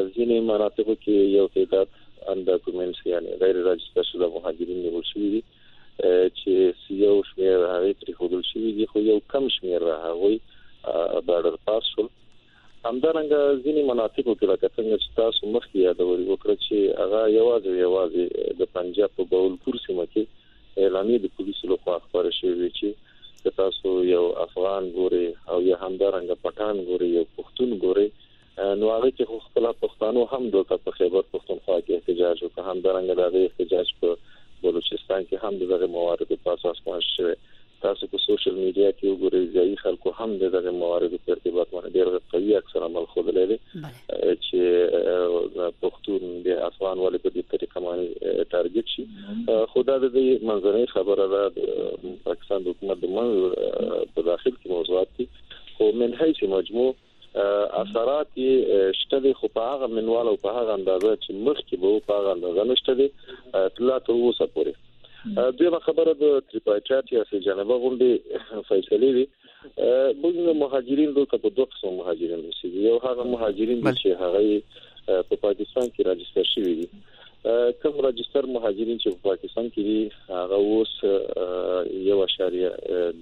ځینې مناطقو کې یو تعداد انداکومنټس یعنی غیر راجستر شوي مهاجرین نیول شوي دي چې یو شمېر هغې پرېښودل شوي دي خو یو کم شمېر هغوی بارډر پاس شول. همدارنګه ځینې مناطقو کې لکه څنګه چې تاسو مخکې یادوري وکړه چې هغه یوازې یوازې د پنجاب په بهاولپور سیمه کې اعلامیه د پولیسو لخوا خپاره شوې وي چې که تاسو یو افغان ګورئ او یا همدارنګه پټان ګورئ یو پښتون ګورئ نو هغه چې خو خپل پښتانه هم دلته په خیبر پښتونخوا کې احتجاج وکړ، همدارنګه د هغې احتجاج په بلوچستان کې هم دغه موارد په اساس پاس شوی. تاسو په سوشل میډیا کې وګورئ ځایي خلکو هم دغه موارد په ارتباط باندې ډېر قوي عکس العمل ښودلی دی چې پښتون د افغان ولې په دې طریقه باندې ټارګټ شي. خو دا د دې منځنۍ خبره ده د پاکستان د حکومت د منځ په داخل کې موضوعات دي، خو من حیث مجموع اثرات یې شته دي، خو په هغه منوال او په هغه اندازه چې مخکې به په هغه اندازه نشته دي تر اوسه پورې. دویمه خبره د تریپایټرایټ یا سه جانبه غونډې فیصلې دي. موږ مهاجرین دلته په دوه قسم مهاجرین اوسېږي. یو هغه مهاجرین چې هغه په پاکستان کې راجستر شوي دي. کوم راجستر مهاجرین چې په پاکستان کې دي هغه اوس یو اشاریه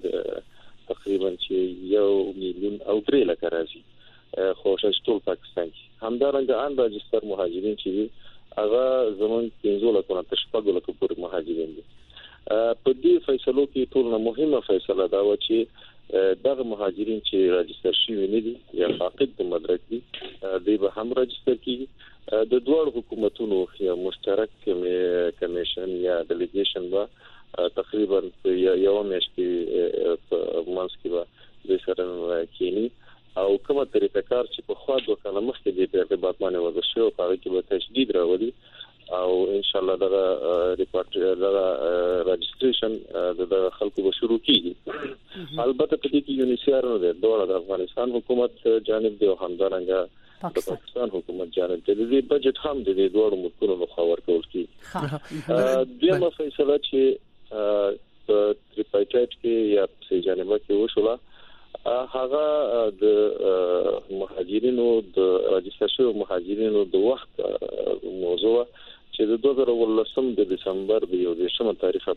تقریبا چې یو میلیون او درې لکه راځي، خو شاید ټول پاکستان کې. همدارنګه ان راجستر مهاجرین چې دي هغه زمون پنځه لکه تر شپږ لکه پورې مهاجرین دي. په دې فیصلو کې ټول نه مهمه فیصله دا و چې دغه مهاجرین چې راجستر شوي نه دي یا فاقد د مدرک دي دوی به هم راجستر کیږي. د دوه حکومتونو یو مشترک کمیشن یا ډیلیګیشن به تقریبا یو میاشت کې په منځ کې به د سره کینی او کومه طریقه کار چې په خوا دوه کاله مخکې د ارتباط باندې وضع شو په هغه کې به تشدید راولي او ان شاء الله دغه ریپورت دغه راجستریشن د خلکو به شروع کیږي. البته په دې کې یونیسیار نه دی، دوه د افغانستان حکومت جانب دی او همدارنګه د پاکستان حکومت جانب دی. د بجټ هم د دې دوه ملکونو لخوا ورکول کیږي. دغه فیصله چې په تریپایټرایټ کې یا په جانبه کې وشوله هغه د مهاجرینو د راجستر شویو مهاجرینو د وخت موضوع چې د دوه زره ولسم د دسمبر د یو دیشمه تاریخه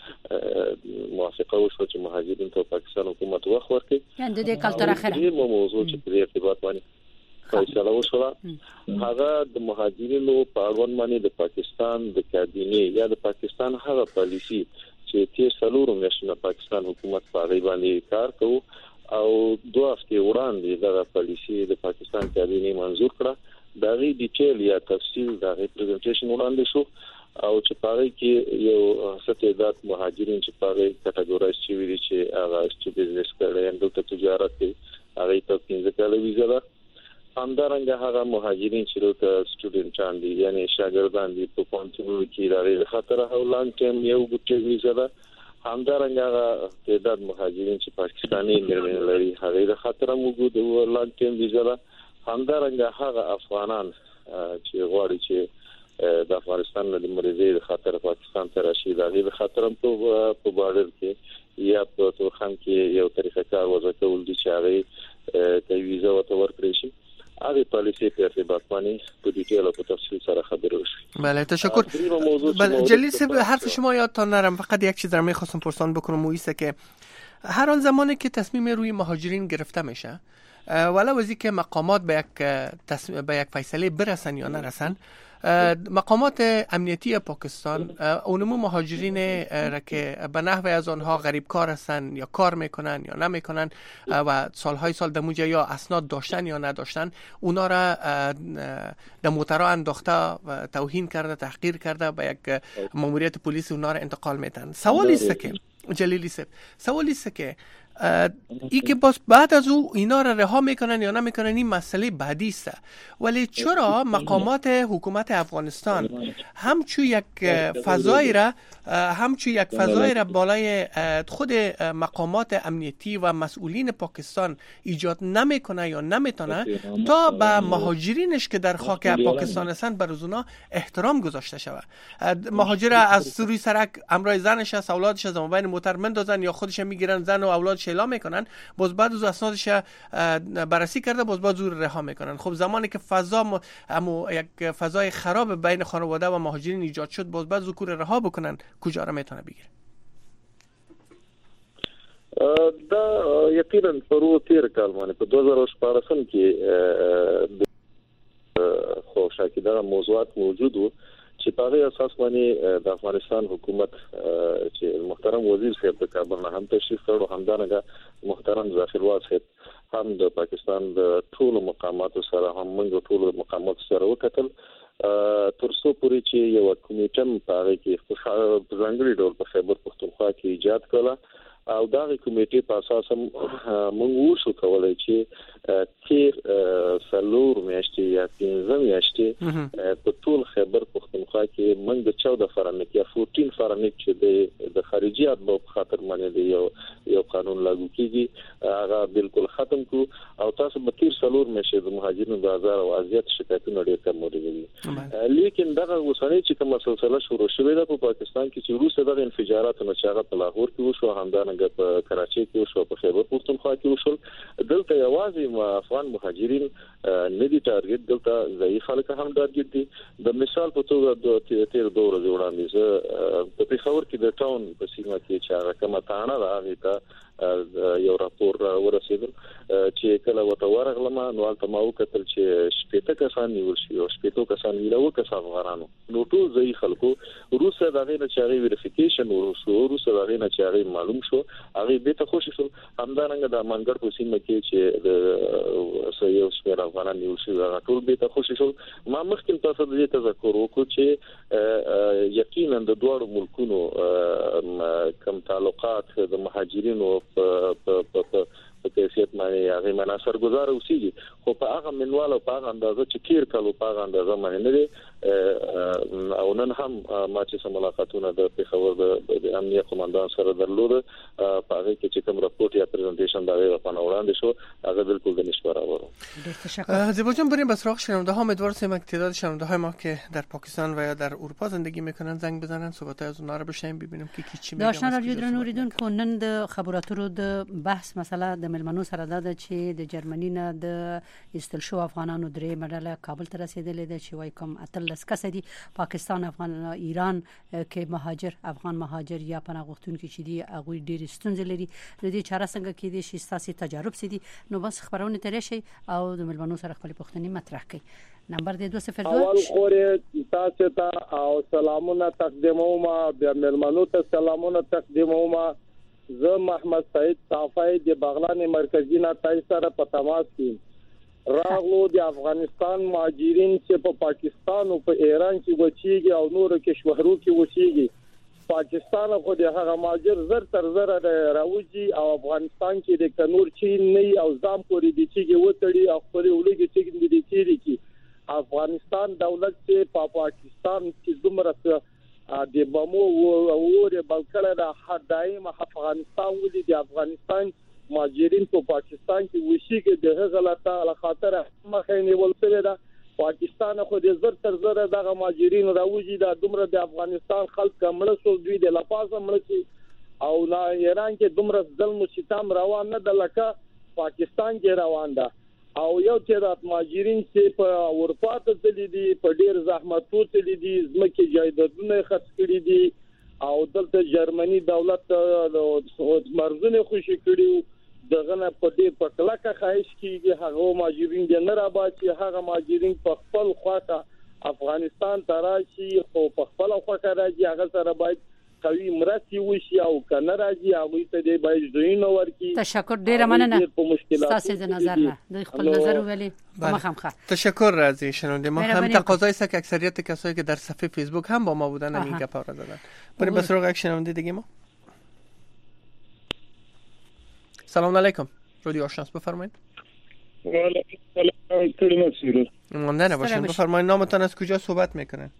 پورې موافقه وشوه چې مهاجرین ته پاکستان حکومت وخت ورکړي. یعنی د دې کال تر اخره دې موضوع چې په ارتباط باندې فیصله وشوه هغه د مهاجرینو په اړوند باندې د پاکستان د کابینه یا د پاکستان هغه پالیسی چې تیر څلورو میاشتو پاکستان حکومت په اړه باندې کار کوي او دوه هفتې وړاندې دغه پالیسی د پاکستان کابینه منزور کړه. دا غي ډیټیل یا تفصیل دا غي پریزنټیشن وړاندې شو او چې پاره کې یو ستعداد مهاجرین چې پاره کټګورایز شوي دي چې هغه چې بزنس کوي اند ته تجارت کوي هغه ته پنځه کاله ویزه ده. همدارنګه هغه مهاجرین چې د سټوډنټان دي یعنی شاګردان دي په پونتونو کې لري خطر او لانګ ټرم یو ګټه ویزه ده. همدارنګه هغه تعداد مهاجرین چې پاکستاني مېرمنې لري هغه د خطر موجود او لانګ ټرم ویزه ده. همدارنګه هغه افغانان چې غواړي چې د افغانستان د مریضۍ د خطر پاکستان ته راشي د خطر په بارډر کې یا په تورخم کې یو طریقه کار وضع کول دي چې هغه د ویزه ورته ورکړي شي. هغه پالیسی په ارتباط باندې په ډیټیل او په تفصیل سره خبرو شد. بله تشکر. بله جلیل صاحب حرف شما یادتان نرم، فقط یک چیز در میخواستم پرسان بکنم و ایسته که هر آن زمانی که تصمیم روی مهاجرین گرفته میشه ولو از اینکه مقامات به یک تصمیم به یک فیصله برسن یا نرسن مقامات امنیتی پاکستان اونمو مهاجرین را که به نحوی از آنها غریب کار هستن یا کار میکنن یا نمیکنن و سالهای سال دموجه یا اسناد داشتن یا نداشتن اونا را در موترها انداخته و توهین کرده تحقیر کرده به یک ماموریت پلیس اونا را انتقال میدن. سوالی است که جلیلی صاحب سوالی است که ای که باز بعد از او اینا را رها میکنن یا نمیکنن این مسئله بعدی است، ولی چرا مقامات حکومت افغانستان همچون یک فضایی را همچون یک فضایی را بالای خود مقامات امنیتی و مسئولین پاکستان ایجاد نمیکنه یا نمیتونه تا به مهاجرینش که در خاک پاکستان هستند بر اونا احترام گذاشته شود؟ مهاجر از روی سرک امرای زنش است اولادش از مابین موتر مندازن یا خودش میگیرن زن و اولادش اعلام میکنن، باز بعد از اسنادش بررسی کرده باز بعد زور رها میکنن. خب زمانی که فضا م... امو یک فضای خراب بین خانواده و مهاجرین ایجاد شد، باز بعد زور رها بکنن، کجا را میتونه بگیره؟ دا یقینا پرو تیر کال باندې په دوه زره شپاړس کې خو شاکیدا موضوعات موجود وو چې په هغه اساس باندې د افغانستان حکومت چې محترم وزیر صاحب د کابل نه هم تشریف کړو، همدارنګه محترم ظفر واز صاحب هم د پاکستان د ټولو مقاماتو سره هم موږ ټولو مقاماتو سره وکتل تر څو پورې چې یو کمیټه په هغه کې په ځانګړي ډول په خیبر پښتونخوا کې ایجاد کړه او دا کمیټې په اساس موږ وشو کولای چې تیر سلور میاشتې یا پنځه میاشتې په ټول خیبر پښتونخوا کې موږ د چودہ فرانیک یا چودہ فرانیک چې د خارجيات په خاطر باندې یو یو قانون لاګو کیږي هغه بالکل ختم کو او تاسو به تیر سلور میاشتې د مهاجرینو د هزار او ازیات شکایتونه ډېر کم ورغلي، لیکن دغه وسنۍ چې کومه سلسله شروع شوې ده په پاکستان کې چې روسه د انفجاراتو نه چاغه په لاهور کې وشو، همدارنګه په کراچۍ کې وشو، په خیبر پښتونخوا کې وشو. دلته یوازې افغان مهاجرین نه دي ټارګټ، دلته ضعیف خلک هم ټارګټ دي. د مثال په توګه د تیر دوه ورځې وړاندې په پېښور کې د ټاون په سیمه کې چې هغه کومه تاڼه راغی ته یو راپور ورسېدل چې کله وته ورغلم نو هلته ما وکتل چې شپېته کسان نیول شوي او شپېته کسان ویلو کس افغانانو، نو ټول ځای خلکو روسه دغه نه چې هغه ویریفیکیشن ورسو، روسه دغه نه چې هغه معلوم شو، هغه به ته خوشی شو. همدارنګه د منګړ په سیمه کې چې د یو شمېر افغانان نیول شوي هغه ټول به ته خوشی شو. ما مخکې تاسو د دې تذکر وکړو چې یقینا د دوه ملکونو کم تعلقات د مهاجرینو په په په په کیفیت باندې هغه مناصر گزار اوسېږي، خو په هغه منوال او په هغه اندازه چې کیر کلو په هغه اندازه باندې نه دي. او نن هم ما چې سم ملاقاتونه د پېښور د امنیه قومندان سره درلود، په هغه کې چې کوم راپورټ یا پریزنټیشن دا په وړاندې شو هغه بالکل د نشواره و. زیبا جان بریم به سراغ شنونده ها. امیدوارم که تعداد شنونده های ما که در پاکستان و یا در اروپا زندگی میکنن زنگ بزنن، صحبت از اونها رو بشنویم ببینیم که کی چی میگه. داشتن رادیو درنوریدون کنن د خبراتو د بحث مسله د ملمنو سره ده چې د جرمني نه د استل شو افغانانو درې مډاله کابل ته رسیدلې ده چې وای کوم اتلس کس دي پاکستان، افغان، ایران کې مهاجر افغان مهاجر یا پناه غوښتونکي چې دي هغه ډېر ستونزې لري. د دې چاره څنګه کې دي چې تاسو تجارب سي دي نو بس خبرونه ترې شي او د ملمنو سره خپل پوښتنې مطرح کړئ. نمبر دې دوه صفر دوه اول خوري تاسو ته او سلامونه تقدیموم، بیا ملمنو ته سلامونه تقدیموم. زه محمد سعید صافی د بغلان مرکزی نه تاسو سره په تماس کې راغلو. د افغانستان مهاجرین چې په پاکستان او په ایران کې وچیږي او نورو کې شهرو کې وچیږي، پاکستان خو د هغه مهاجر زر تر زر راوځي او افغانستان کې د کنور چین نه او ځام پورې د چیږي وتړي او خپل ولګي چې د چیرې کې افغانستان دولت چې په پاکستان کې دومره د بمو اور بلکړه د هر دایم افغانستان ولې د افغانستان مهاجرین په پاکستان کې وشيږي د غلطه له خاطر مخې نیول شوی دا. پاکستان خو د زر تر زر دغه مهاجرین راوځي دا دومره د افغانستان خلک کمړه سو دوی د لپاسه مړ او نه ایران کې دومره ظلم او ستم روان نه د لکه پاکستان کې روان ده. او یو چې د مهاجرین چې په اروپا ته تللي دي په ډیر زحمتو تللي دي، ځمکې جایدادونه خرڅ کړي دي او دلته جرمني دولت مرزونه خوشي کړي دغه نه په دې په کلکه خواهش کیږي هغه مهاجرین د نه راباسي، هغه مهاجرین په خپل خواته افغانستان ته راشي، خو په خپل خواته راځي هغه سره باید قوي مرستي وشي او کنه راځي هغه ته دی باید دوینه ورکی. تشکر ډیره مننه تاسو د نظر نه د خپل نظر ویلي مخامخه. تشکر راځي شنونده ما هم تقاضای است که اکثریت کسایی که در صفحه فیسبوک هم با ما بودن همین گپا رو زدن. بریم به سراغ یک شنونده دیگه ما. سلام علیکم، رادیو آشناس بفرمایید. و علیکم السلام. کلمه سیرو ماندنه باشین، بفرمایید نامتان از کجا صحبت میکنن؟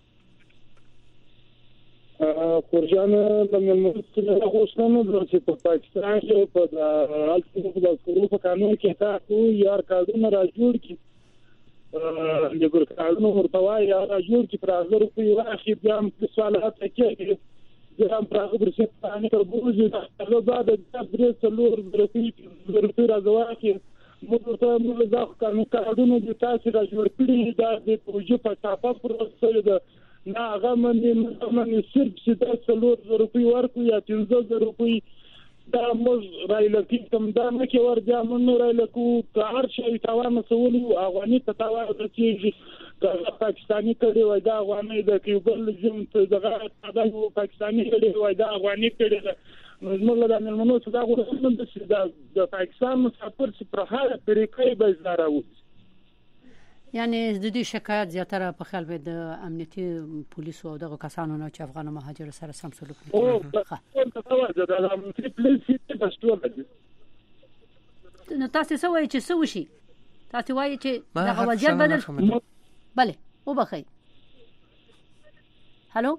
خورجان د ملمنو غوښتنه د چې په پاکستان کې په الټو په داسې په قانون کې تاسو یار کارونه راجوړ کی د ګور کارونه ورته وایي یا راجوړ کی پر هزار روپۍ واخی بیا هم سوالات کوي بیا راغ برشت باندې کوو دا له بعد د درې څلور ورځې ورته راځوي موږ ته موږ دا قانون کارونه د تاسو را جوړ کړی دا د پروژې په تاپا پروسه ده نه هغه باندې باندې صرف چې دا څلور روپۍ ورکو یا پنځه روپۍ دا موږ رايلکی کوم دا نه کې ور بیا موږ رايلکو کار شي تاوان سوالي افغاني ته تاوان رسیږي دا پاکستاني کړي وای دا افغاني د کیوبل جون ته دغه دا پاکستاني کړي وای دا افغاني کړي نو زموږ د نړیوالو څخه غوښتنه ده چې د پاکستان مسافر چې په هغه طریقې به زراوي یعنی د دې شکایت زیاتره په خیال به د امنیتي پولیسو او دغه کسانو نه چې افغان مهاجر سره سم سلوک کوي او څه څه د امنیتي پولیسو په ستوله نو تاسو څه وایي چې څه وشي تاسو وایي چې دغه وضعیت بدل بله وبخي هالو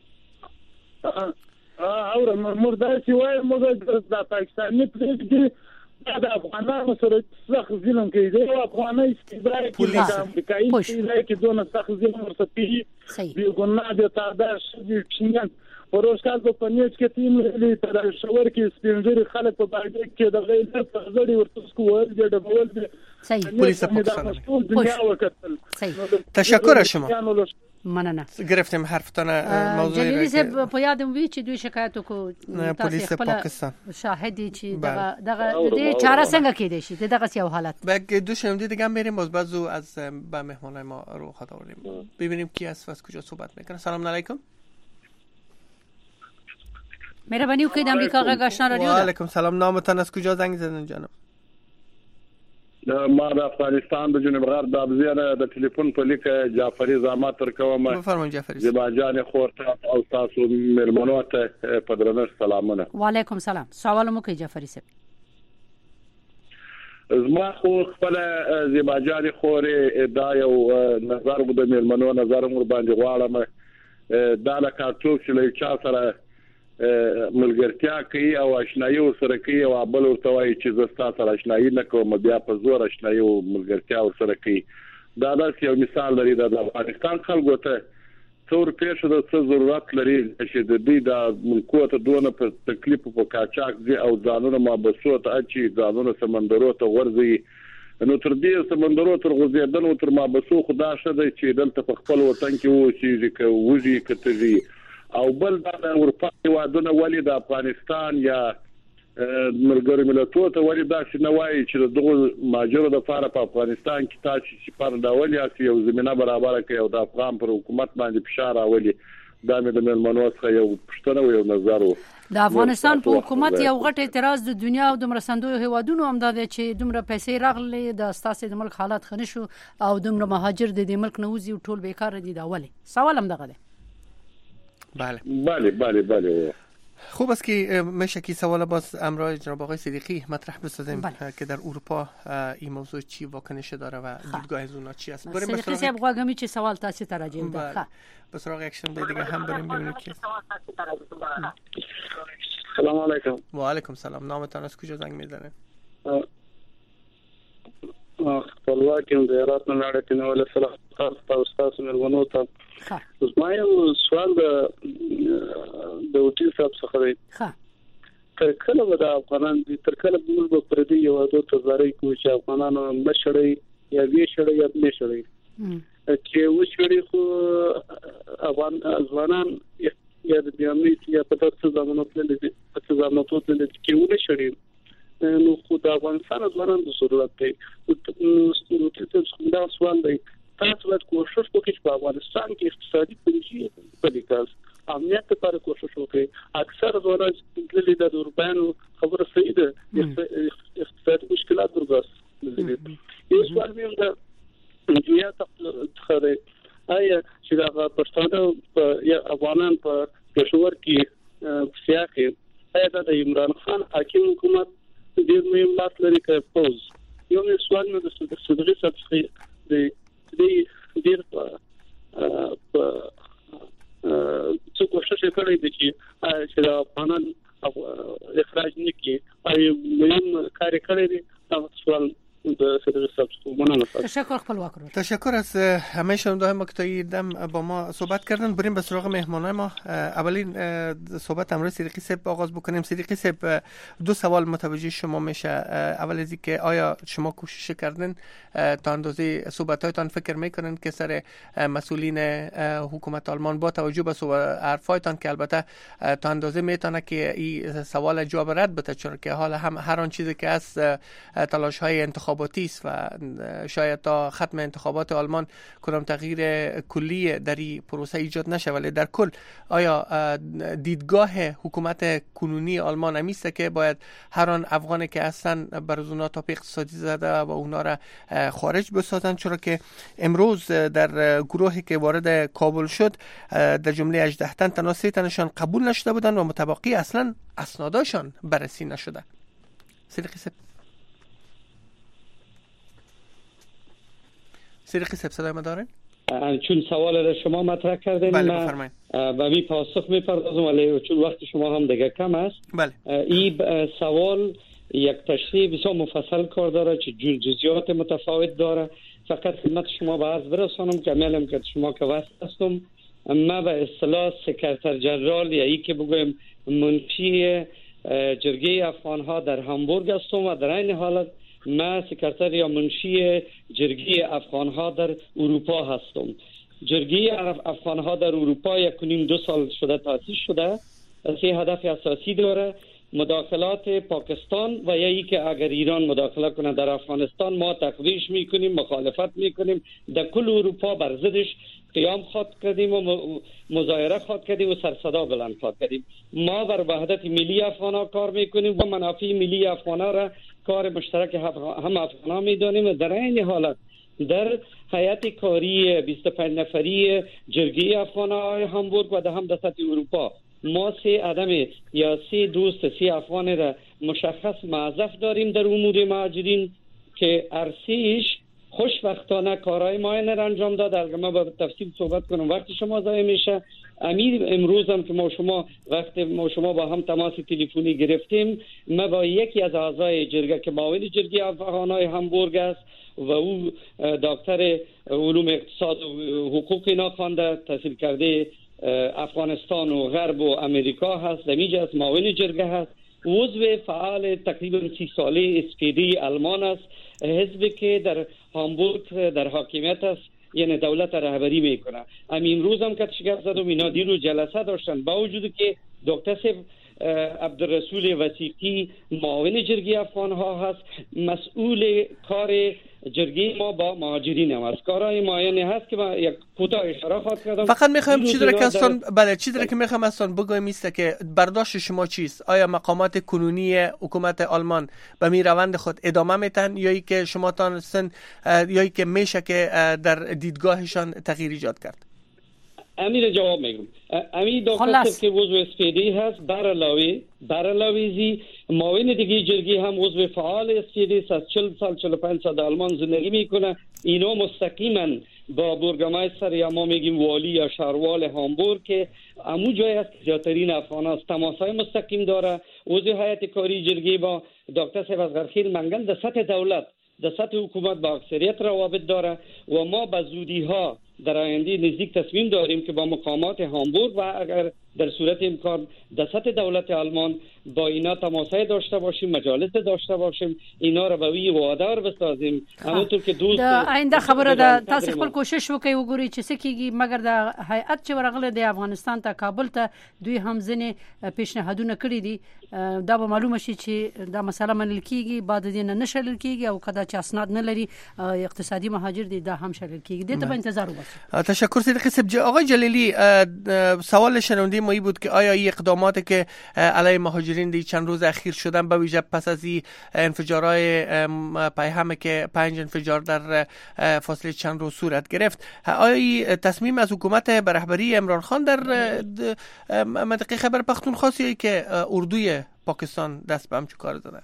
اور مردا چې وای موږ د پاکستاني پولیس د افغانانو سره سخت ظلم کوي د افغاني استبداد کې د امریکایي استبداد کې دونه سخت ظلم ورسپي دی ګناه د تاداش د چینن پروسکال په پنځه کې تیم لري تر شور کې سپینځري خلک په باندې کې د غیر په ځړې ورته سکول د ډبول دي صحیح پولیس پاکستان دنیا وکړل تشکر شما مننه گرفتیم حرفتان موضوعی جلیلی صاحب په یادم وی چې دوی شکایت وکړو پولیس پاکستان شاهدی چې دغه دغه د چاره څنګه کېدې شي دغه یو حالت بعد دو شنبه دیگه هم بریم باز بعضو از با مهمانای ما رو خدا آوریم ببینیم کی است و از کجا صحبت میکنه. سلام علیکم. مهربانی وکړئ د امریکا غږ آشنا رادیو ده. وعلیکم سلام. نامتان از کجا زنگ زدن جانم؟ ما د افغانستان د جنوب غرب د ابزیره د ټلیفون په لیک جعفری زامات تر کوم. بفرمایئ جعفری. زباجان خورته او تاسو مېلمنو ته په درنښت سلامونه. وعلیکم سلام. سوال مو کوي جعفری صاحب. زما خو خپل زباجان خورې دا یو نظر د مېلمنو نظر مور باندې غواړم دا له کارتوب چې له چا سره ملګرتیا کوي او آشنایي سره کوي او بل ورته وایي چې زستا سره آشنایي نه کوم بیا په زور آشنایي او ملګرتیا سره کوي. دا داسې یو مثال لري د افغانستان خلکو ته څور پیښه د څه ضرورت لري چې د دې د ملکو ته دونه په تکلیف په کاچاک دي او ځانونه مابسو ته اچي ځانونه سمندرو ته ورځي نو تر دې سمندرو تر غوځیدل او تر مابسو خدا شته چې دلته په خپل وطن کې وو چې وږي کتري او بل د اروپا هیوادونو ولې د افغانستان یا ملګری ملتونو ته ولې دا چې نوای چې دغه ماجرو د فار په افغانستان کې تاسو چې پر دا ولې یو زمينه برابر کوي او د افغان پر حکومت باندې فشار راولي دا مې د ملمنو څخه یو پښتنه یو نظر و. د افغانستان په حکومت یو غټ اعتراض د دنیا او د مرسندوی هیوادونو هم دا چې دومره پیسې راغلي د ستاسو د ملک حالات خنه شو او دومره مهاجر د دې ملک نوځي او ټول بیکار دي دا ولې سوال هم دغه ده. بله بله بله بله خوب است که میشه که سوال باز امرای جناب آقای صدیقی مطرح بسازیم که در اروپا این موضوع چی واکنش داره و دیدگاه از اونا چی است. بریم به سراغ صاحب غواگمی چه سوال تاسو تراجم ده. به سراغ یک شنبه دیگه هم بریم ببینیم کی است. سلام علیکم. و علیکم سلام. نامتان از کجا زنگ میزنه؟ خپلواکیم د ایرات نه لاړه کنه ول سلام تاسو تاسو مېلمنو ته زما یو سوال د د وټي صاحب څخه دی ها تر کله به د افغانان تر کله موږ په پردي یو د تزاري کوم چې افغانانو مشړی یا وی شړی یا نه شړی چې و شړی خو افغان افغانان یا د امنیت یا په تاسو زمونږ په لید په تاسو زمونږ په لید کې و نه شړی نو خو د افغانستان ځوانان د ضرورت دی نو تاسو دا سوال دی تاسو باید کوشش وکړئ چې په افغانستان کې اقتصادي پروژې پلي کړئ امنیت لپاره کوشش وکړئ اکثر ځوانان چې د اروپایانو خبره صحیح ده اقتصادي مشکلات درګاس یو سوال مې د دنیا څخه آیا چې دا پښتانه یا افغانان په پېښور کې سیاق آیا د عمران خان حاکم حکومت ډیر مهم لاس لري که پوز یو مې سوال مې د صدري صاحب د دې ډیر په څه کوشش کړی دی چې چې د افغانان اخراج نکړي او مهم کار کړی دی تاسو سوال د صدري صاحب مننه تشکر خپلواک رو. تشکر از همه شنونده‌های ما که تا این دم با ما صحبت کردن. بریم به سراغ مهمانای ما. اولین صحبت امروز صدیقی صاحب آغاز بکنیم. صدیقی صاحب، دو سوال متوجه شما میشه. اول از اینکه آیا شما کوشش کردن تا اندازه صحبت‌هایتان فکر میکنن که سر مسئولین حکومت آلمان با توجه به حرفایتان که البته تا اندازه میتونه که این سوال جواب رد بده، چون که حالا هم هر آن چیزی که از تلاش‌های انتخاباتی است و شاید تا ختم انتخابات آلمان کدام تغییر کلی در این پروسه ایجاد نشه، ولی در کل آیا دیدگاه حکومت کنونی آلمان همیسته که باید هر آن افغانی که هستن بر از اونا تاپ اقتصادی زده و اونا را خارج بسازن، چرا که امروز در گروهی که وارد کابل شد در جمله هجده تن تنها سه تنشان قبول نشده بودن و متبقی اصلا اسناداشان بررسی نشده. صدیقی صاحب صدیقی صاحب صدای ما دارین؟ چون سوال را شما مطرح کردین، بله من به می پاسخ میپردازم، ولی چون وقت شما هم دیگه کم است. بله. این سوال یک تشریح بسیار مفصل کار داره، چه جزئیات متفاوت داره. فقط خدمت شما به عرض برسانم که میلم که شما که واسط هستم، ما به اصطلاح سکرتر جنرال یا ای که بگویم منشی جرگه افغان ها در هامبورگ هستم و در این حالت ما سکرتر یا منشی جرگه افغان ها در اروپا هستم. جرگه افغان ها در اروپا یک نیم دو سال شده تأسیس شده. سه هدف اساسی داره: مداخلات پاکستان و یا ای که اگر ایران مداخله کنه در افغانستان ما تقویش میکنیم، مخالفت میکنیم، در کل اروپا بر ضدش قیام خواد کردیم و مظاهره خواد کردیم و سرصدا بلند خواد کردیم. ما بر وحدت ملی افغانا کار میکنیم و منافع ملی افغانا را کار مشترک هم افغانا میدانیم. و در این حالت در هیئت کاری بیست و پنج نفری جرگه افغان‌های هامبورگ و در هم در سطح اروپا ما سه عدم یا سه دوست سه افغان را مشخص معذف داریم در امور مهاجرین که ارسیش خوشبختانه کارهای معین را انجام داد. اگر ما با تفصیل صحبت کنم وقتی شما ضایع میشه. امیر امروز هم که ما شما وقتی ما شما با هم تماس تلفنی گرفتیم، ما با یکی از اعضای جرگه که معاون جرگه افغان‌های هامبورگ است و او دکتر علوم اقتصاد و حقوق اینا خوانده، تحصیل کرده افغانستان و غرب و امریکا هست، دمیجه از معاون جرگه هست، عضو فعال تقریبا سی ساله اسپیدی آلمان است، حزبی که در هامبورگ در حاکمیت است، یعنی دولت رهبری میکنه. امین روز هم که شگفت زدم اینا دیرو جلسه داشتن، با وجود که دکتر صاحب عبدالرسول وثیقی معاون جرگه افغان ها هست، مسئول کار جرگه ما با مهاجرین هم است. کارهای معینی هست که من یک کوتاه اشاره خواهد کردم. فقط میخوایم چیزی را که اصلا بله چیزی را که میخوایم اصلا بگویم است که برداشت شما چیست؟ آیا مقامات کنونی حکومت آلمان به می روند خود ادامه میتن یا ای که شما تانستن یا ای که میشه که در دیدگاهشان تغییر ایجاد کرد؟ امیر جواب میگم. امیر دکتر که عضو اسپیدی هست، برعلاوه برعلاوه معاون دیگه جرگه هم عضو فعال اسپیدی است، از چهل سال چهل و پنج سال در آلمان زندگی میکنه. اینا مستقیما با بورگمایستر یا ما میگیم والی یا شهروال هامبورگ که همون جای است که زیادترین افغان است تماسهای مستقیم داره. عضو هیئت کاری جرگه با دکتر صاحب اصغرخیل منگل در سطح دولت در سطح حکومت با اکثریت روابط داره و ما به زودی ها در آینده نزدیک تصمیم داریم که با مقامات هامبورگ و اگر در صورت امکان در سطح دولت آلمان با اینا تماسای داشته باشیم، مجالس داشته باشیم، اینا را به وی وادار بسازیم. همونطور که دوست د آینده خبره ده تاسو خپل کوشش وکړئ وګورئ چې څه کیږي، مګر د هیئت چې ورغله د افغانستان ته کابل ته دوی هم ځنې پیشنهادونه کړي دي. دا به معلومه شي چې دا مسله منل کیږي، بعد دې نه نشل کیږي او کدا چې اسناد نه لري اقتصادي مهاجر دي دا هم شل کیږي. دې ته به انتظار وباسو. تشکر صدیقی صاحب. آقای جلیلی، سوال شنونده ما بود که آیا این اقداماتی که علیه مهاجرین دی چند روز اخیر شدن به ویژه پس از این انفجارهای پیهم که پنج انفجار در فاصله چند روز صورت گرفت، آیا این تصمیم از حکومت به رهبری عمران خان در منطقه خیبر پختونخوا که اردوی پاکستان دست به همچون کار زده؟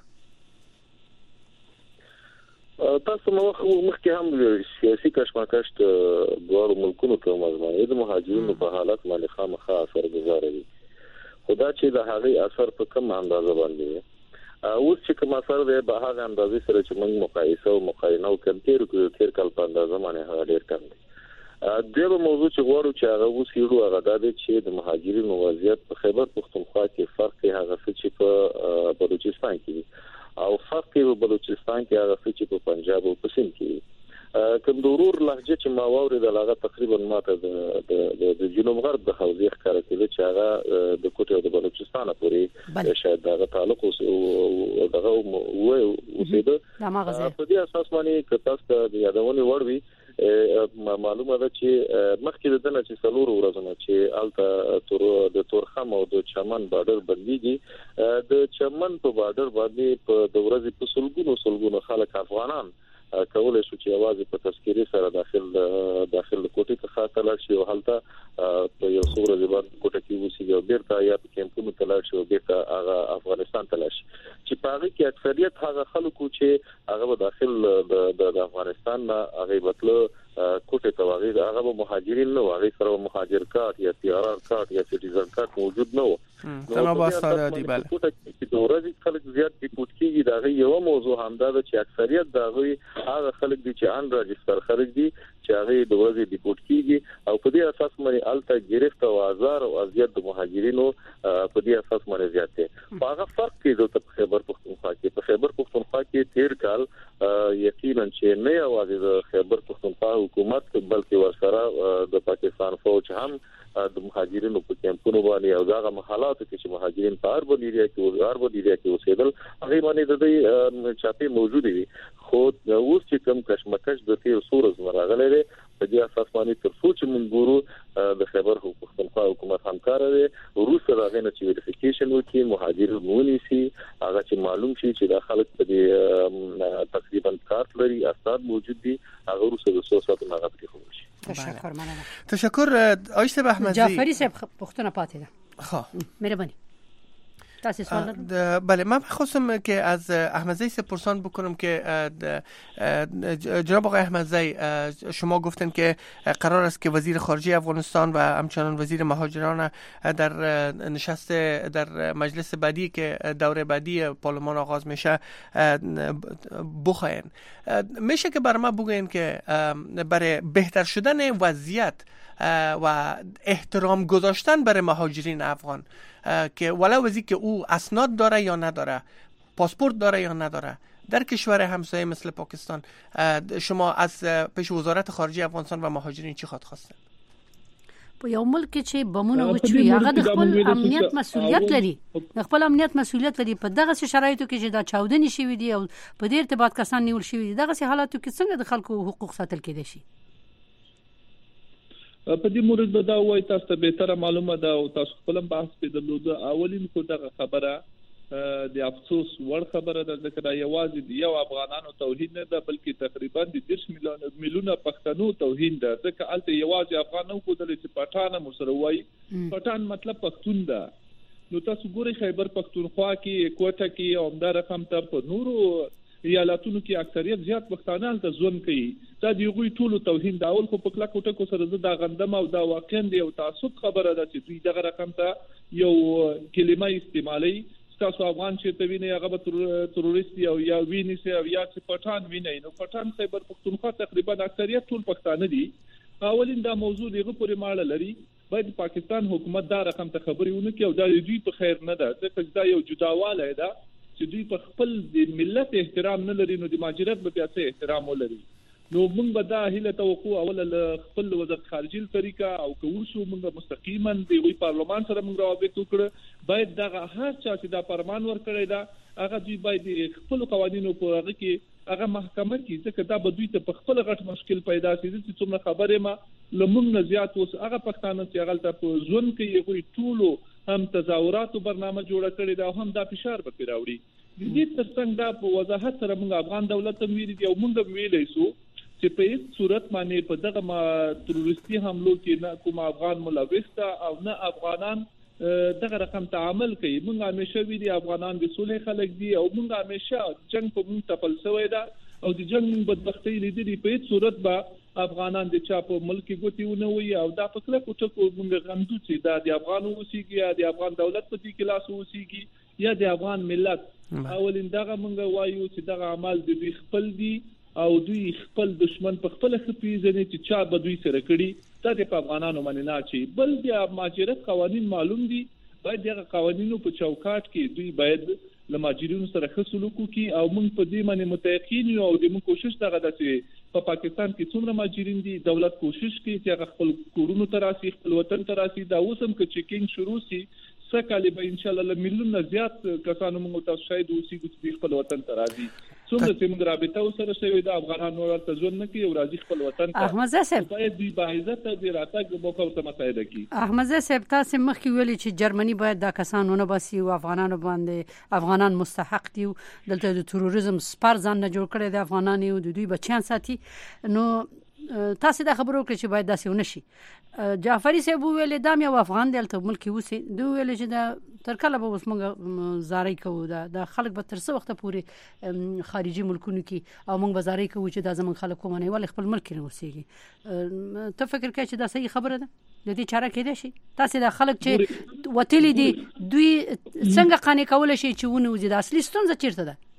تاسو مو مخکې هم سیاسي کشمکش د دوه ملکونو په مزمنه د مهاجرینو په حالت باندې خامخا اثر گذار دي. خدا چې د هغې اثر په کوم اندازه باندې اوس چې کوم اثر دی به هغه اندازې سره چې موږ مقایسه او مقایسه وکړو تیر تیر کال په اندازه باندې هغه ډیر کم دی. دغه موضوع چې غواړو چې هغه اوس یو هغه د دې چې د مهاجرینو وضعیت په خیبر پختونخوا کې فرق دی هغه چې په بلوچستان کې او فرق په بلوچستان کې هغه چې په پنجاب او په سند کې کوم ضرور لهجه چې ما واورید هغه تقریبا ماته د د جنوب غرب د حوزې ښکارا کېده چې هغه د کوټې او د بلوچستان پورې شاید دا تعلق او دغه و اوسېده. په دې اساس باندې که تاسو د یادونه وړوي معلومه ده چې مخکې د دنه چې څلور ورځې چې الته تور د تورخم او د چمن بارډر بنديږي د چمن په بارډر باندې په د ورځې په سلګونو سلګونو خلک افغانان کولای شو چې आवाज په تذکيري سره داخل داخل کوټې ته خاطر لاړ شي او حالته په یو څو ورځې بعد کوټه کې وسی یو بیرته یا په کیمپونو ته لاړ شي او بیرته هغه افغانستان ته لاړ شي چې په هغه کې اکثریت هغه خلکو چې هغه داخل د افغانستان نه هغه بتلو کوټه ته واغې هغه مهاجرین نه واغې سره مهاجر کارت یا پی آر آر کارت یا سټیزن کارت موجود نه و. نو با ساده دی بله کوټه کې د ورځې خلک زیات ډیپوټ کیږي دا یو موضوع همدا ده چې اکثریت دا هغه خلک دي چې ان راجستر خلک دي چې هغه د ورځې ډیپوټ کیږي او په دې اساس باندې الته گرفت او آزار او اذیت د مهاجرینو په دې اساس باندې زیات دي. هغه فرق کې د خیبر پختونخوا کې په خیبر پختونخوا کې تیر کال یقینا چې نه یوازې د خیبر پختونخوا حکومت بلکې ورسره د پاکستان فوج هم د مهاجرینو په کیمپونو باندې او داغه محلات کې چې مهاجرین په اربن ایریا کې او اربن ایریا کې اوسېدل هغه باندې د دې چاپی موجود دي خو اوس چې کوم کشمکش د تیر سورز مراغله لري په دې اساس باندې تر څو چې موږ ګورو د خیبر پختونخوا حکومت همکار دی روسه راغی نه چې ویریفیکیشن وکړي مهاجرین ونیسي هغه چې معلوم شي چې د خلک په دې تقریبا کارت لري اسناد موجود دي هغه روسه د سیاست نه غوښتي خو شي. تشکر مننه. تشکر آیسته احمدی. جعفری صاحب پختونه پاتې ده. خب مهربانی. تاسو سوال بله من خواستم که از احمدزی پرسان بکنم که جناب آقای احمدزی شما گفتن که قرار است که وزیر خارجه افغانستان و همچنان وزیر مهاجران در نشست در مجلس بعدی که دوره بعدی پارلمان آغاز میشه بخواین. میشه که بر ما بگوین که برای بهتر شدن وضعیت و احترام گذاشتن برای مهاجرین افغان که ولو وزی که او اسناد داره یا نداره پاسپورت داره یا نداره در کشور همسایه مثل پاکستان شما از پیش وزارت خارجه افغانستان و مهاجرین چی خواهد خواستن؟ په یو ملک کې چې بمونه وچوي هغه د خپل امنیت مسؤلیت لري د خپل امنیت مسؤلیت لري په دغه شرایطو کې چې دا چاودنې شوې دي او په دې ارتباط کسان نیول شوي دي دغه حالاتو کې څنګه د خلکو حقوق ساتل کېدای شي؟ په دې مورد دا وایي تاسو ته به تر معلومه ده او تاسو خپل بحث په دلوده اولین کو دغه خبره د افسوس ور خبره ده ځکه دا یوازې د یو افغانانو توهین نه ده بلکې تقریبا د دېرش میلیون میلیونه پښتنو توهین ده ځکه الته یوازې افغانانو کو دلته چې پټان مسره وایي پټان مطلب پښتون ده نو تاسو ګورئ خیبر پښتونخوا کې کوټه کې او همدا رقم ته په نورو ایالاتونو کې اکثریت زیات پښتانه ته ځون کوي دا دی غوي ټولو توهین دا اول خو په کلا کوټه کو سره دا غندم او دا واقعا دی او تعصب خبره ده چې دوی دغه رقم ته یو کلمه استعمالي تاسو افغان چې ته ویني هغه تروریست او یا ویني سي او یا چې پټان ویني نو پټان خیبر پښتونخوا تقریبا اکثریت ټول پښتانه دي اولین دا موضوع دیغه پورې ماړه لري باید پاکستان حکومت دا رقم ته خبرونه کوي او دا دوی په خیر نه ده ځکه دا یو جداواله ده چې دوی په خپل د ملت احترام نه لري نو د ماجرت په پیاسه احترام ولري نو موږ به دا هله توقع اول خپل وزارت خارجه طریقه او کوشو موږ مستقیما د وی پارلمان سره موږ راوبط وکړو باید دا هر چا چې دا فرمان ورکړی دا هغه دوی باید خپل قوانینو په هغه کې هغه محکمه کې ځکه دا به دوی ته په خپل غټ مشکل پیدا شي چې څومره خبره ما لمون نه زیات اوس هغه پښتانه چې هغه ته په ځون کې یو ټولو هم تظاهرات او برنامه جوړ کړی دا هم دا فشار به پیراوړي د دې ترڅنګ دا په وضاحت سره موږ افغان دولت ته ویلي دی او موږ ویلې سو چې په هیڅ صورت باندې په دغه ما تروریستي حملو کې نه کوم افغان ملوث او نه افغانان دغه رقم تعامل کوي موږ همیشه وی دي افغانان د صلح خلک دي او موږ همیشه جنگ په موږ تپل شوی دا او د جنگ بدبختۍ لیدلې په هیڅ صورت به افغانان د چا په ملک ګوتی ونه وي او دا په کله کوټه کو موږ غندو چې دا د افغان اوسېږي یا د افغان دولت په دې کې لاس اوسېږي یا د افغان ملت اولین دغه مونږ وایو چې دغه عمل د دوی خپل دي او دوی خپل دشمن په خپل خپي ځنې چې چا به دوی سره کړي دا د افغانانو باندې نه چي بل د مهاجرت قوانين معلوم دي باید دغه قوانینو په چوکاټ کې دوی باید له مهاجرینو سره ښه سلوک وکړي او موږ په دې باندې متيقن یو او د موږ کوشش دغه د په پاکستان کې څومره مهاجرین دي دولت کوشش کوي چې هغه خپل کورونو ته راسي خپل وطن ته راسي دا اوس هم چې چیکینګ شروع سي سکهاله به ان شاء الله لملونه زیات کسانو موږ تاسو شاید اوسې چې خپل وطن ته راځي څومره چې موږ رابطه سره شوی دا افغانانو ورته ځون نه کوي او راځي خپل وطن ته احمد صاحب باید دوی باعزت د راتګ موقع ته مساعده کوي احمد صاحب تاسو مخکې ویلي چې جرمني باید دا کسانونه باسي او افغانانو باندې افغانان مستحق دي دلته د تروریزم سپار ځان نه جوړ کړي د افغانانو د دوی بچیان ساتي نو تاسو دا خبرو کې چې باید داسې ونشي جعفری صاحب ویل دا مې او افغان دلته ملک وسی دوی ویل چې دا تر کله به اوس موږ زارۍ کوو دا د خلک به تر څو وخت پورې خارجي ملکونو کې او موږ به زارۍ کوو چې دا زموږ خلک کومه ول خپل ملک نه اوسېږي ته فکر کوي چې دا صحیح خبره ده د دې چاره کېدای شي تاسو د خلک چې وتلی دي دوی څنګه قانع کول شي چې ونه وزي د اصلي ستونزه چیرته ده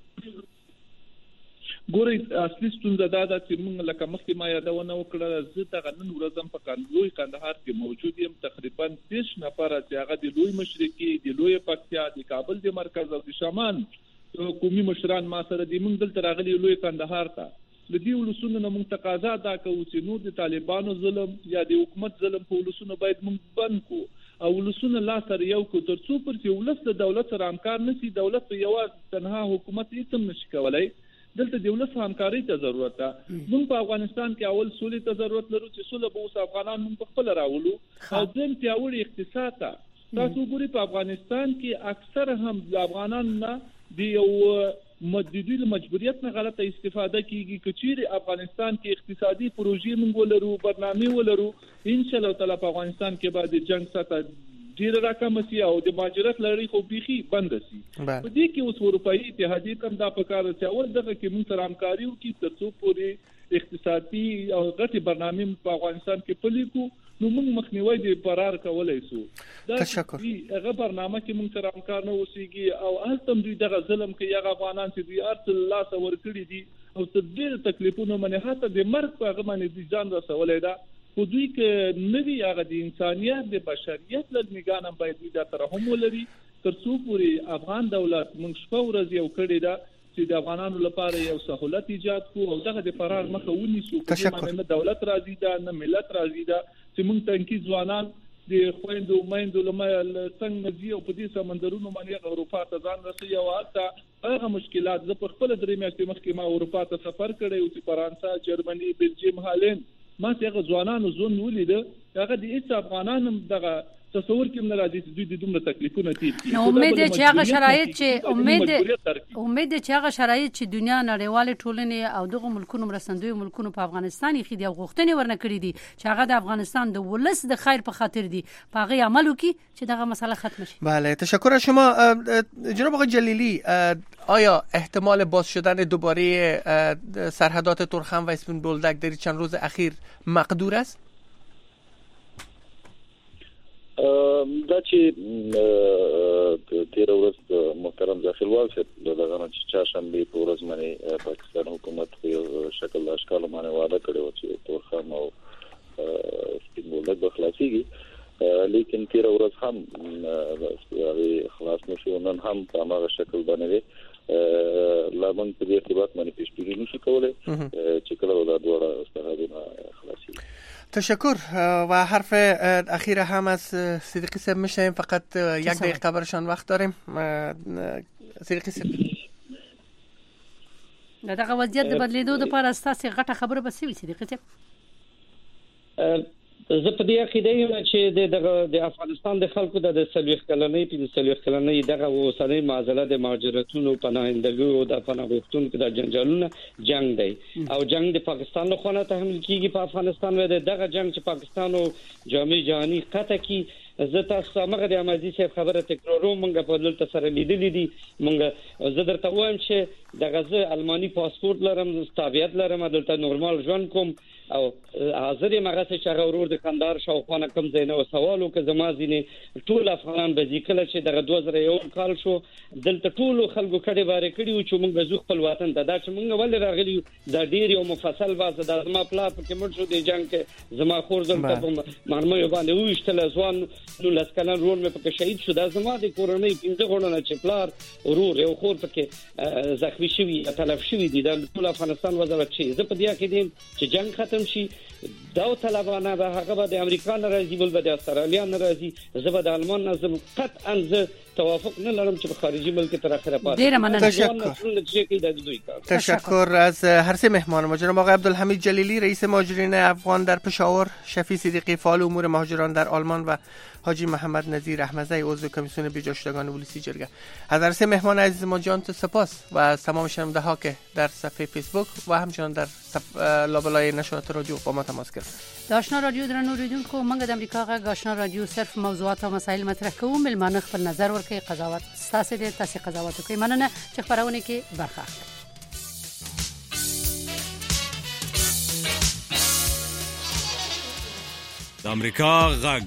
ګوري اصلي ستونزه دا ده چې موږ لکه مخکې ما یادونه وکړه زه د نن ورځم په کندوی کندهار کې موجود یم تقریبا دیش نفر چې هغه د لوی مشرقي د لوی پکتیا د کابل د مرکز او د شمال قومي مشران ما سره د موږ دلته راغلي لوی کندهار ته د دې ولسونو نه موږ تقاضا دا کوو چې نو د طالبانو ظلم یا د حکومت ظلم په ولسونو باید موږ بند کو او ولسونو لا سره یو کو تر څو پر چې ولس د دولت سره همکار نشي دولت په یو تنها حکومت هیڅ نشي کولای دلته د ولس همکاري ته ضرورت ده موږ په افغانستان کې اول سولې ته ضرورت لرو چې سوله به اوس افغانان موږ په خپل راولو او ځین پیاوړي اقتصاد ته تاسو ګوري په افغانستان کې اکثر هم د افغانان نه د یو مجبوري مجبوریت نه غلطه استفاده کیږي کچېر افغانستان کې اقتصادي پروژې موږ ولرو برنامه ولرو ان شاء الله تعالی په افغانستان کې بعد جنگ سره ډیر راکم سي او د مهاجرت لړۍ خو بيخي بند سي په دې کې اوس اروپאי اتحادیه کوم دا په کار چې اول دغه کې موږ سره همکاري وکړي تر څو پورې اقتصادي او غټي برنامه په افغانستان کې پلي کو نو موږ مخنیوي د فرار کولای شو دا هغه برنامه کې موږ سره همکار نه اوسېږي او هلته دوی دغه ظلم کې هغه افغانان چې دوی ارت الله سور کړی دي او تر ډیر تکلیفونو باندې حتی د مرګ په هغه باندې ځان رسولای دا خو دوی کې نوی هغه د انسانيت د بشریت لږ باید دا ترحم ولري تر څو پورې افغان دولت موږ شپه ورځ یو کړی دا چې د افغانانو لپاره یو سہولت ایجاد کو او دغه د فرار مخه ونیسو چې نه دولت راضي ده نه ملت راضي ده چې موږ تنکي ځوانان د خويندو مېندو لمل څنګه دی او په دې سمندرونو باندې اروپا ته ځان رسي او حتی هغه مشکلات ز په خپل درې میاشتې مخکې ما اروپا ته سفر کړی او چې فرانسه جرمني بلجیم هالند ما څنګه ځوانانو زون ولید هغه د هیڅ افغانانو دغه تصور کې نه راځي چې دوی د دومره تکلیفونه تیر کړي نو امید چې هغه شرایط چې امید امید چې هغه شرایط چې دنیا نړیواله ټولنې او دغه ملکونو مرستندوی ملکونو په افغانستان کې د غوښتنې ورنه کړې دي چې هغه د افغانستان د ولس د خیر په خاطر دي په هغه عمل وکړي چې دغه مسئله ختم شي. بله تشکر از شما جناب آقای جلیلی. آیا احتمال باز شدن دوباره سرحدات تورخم و اسمین بولدک در چند روز اخیر مقدور است؟ دا چې تیر ورځ محترم ځاخیلوال صاحب دغه نه چې چاشنبه په ورځ باندې پاکستان حکومت په شکل اشکال باندې وعده کړی و چې تورخم او اسمین بولدک به خلاصيږي لیکن تیر ورځ هم هغه خلاص نشو نن هم په هغه شکل باندې لامن په دې ارتباط باندې پیشبینی نشي کولای چې کله دا دوه استهادونه خلاصي. تشکر و حرف اخیر هم از صدیقی صاحب میشنیم فقط یک دقیقه برشان وقت داریم. صدیقی صاحب دغه وضعیت د بدلیدو د پر اساس غټه خبره به سوي صدیقی صاحب زه په دې عقیده یم چې دغه د افغانستان د خلکو د سلوخ کلنۍ په سلوخ کلنۍ دغه اوسنۍ معضله د مهاجرتونو پناهندګي او د پناه غوښتونکو د جنجالونو جنگ دی او جنگ د پاکستان له خوا تحمیل کیږي په افغانستان و دغه جنگ چې پاکستان او جامع جهاني قطع کی زه تاسو هغه د امازي صاحب خبره تکراروم مونږ په دلته سره لیدلې دي مونږ زه درته وایم چې دغه زه الماني پاسپورت لرم تابعیت لرم دلته نورمال ژوند کوم او حاضر مغه چې هغه ورور د کندهار شاوخوا کم زینو سوالو که زما ځینې ټول افغانان به ذکر چې دغه دوه زره یو کال شو دلته ټول خلکو کډي باره کړي چې موږ زو خپل وطن ته دا چې موږ ول راغلي دا ډیر یو مفصل واسه د زما پلا په کې مرشو د جنگ کې زما خور دلته په مرمه باندې وښتل ځوان نو لسکنه رون مې په شهید شو دا زما د کورنۍ پنځه غوڼه چې پلار ورور یو خور پکې زخمی شوی تلف شوی دي د ټول افغانستان وزارت شي زه په دې کې دي چې جنگ ختم شي دا طالبانه به هغه به د امریکا نه راځي بل به د استرالیا نه راځي زه به د آلمان نه زه قطعا زه توافق نه لرم چې په خارجي ملک تر اخره پاتې ډیر مننه تشکر تشکر از هر سه مهمان ما. جناب آقای عبدالحمید جلیلی رئیس مهاجرین افغان در پشاور، شفیع صدیقی فعال امور مهاجران در آلمان و حاجی محمد نذیر احمدی عضو کمیسیون بی‌جاشدگان پلیسی جرگه. از هر سه مهمان عزیز ما جان سپاس و از تمام شنونده ها که در صفحه فیسبوک و همچنان در لابلای نشرات رادیو با ما تماس گرفتند. آشنا رادیو درنو ریدونکو منګه د امریکا غږ آشنا رادیو صرف موضوعات او مسایل مطرح کوم ملمانه خپل نظر ورکړي قضاوت تاسو دې تاسو قضاوت کوي مننه چې خبرونه کې برخه اخلي. د امریکا غږ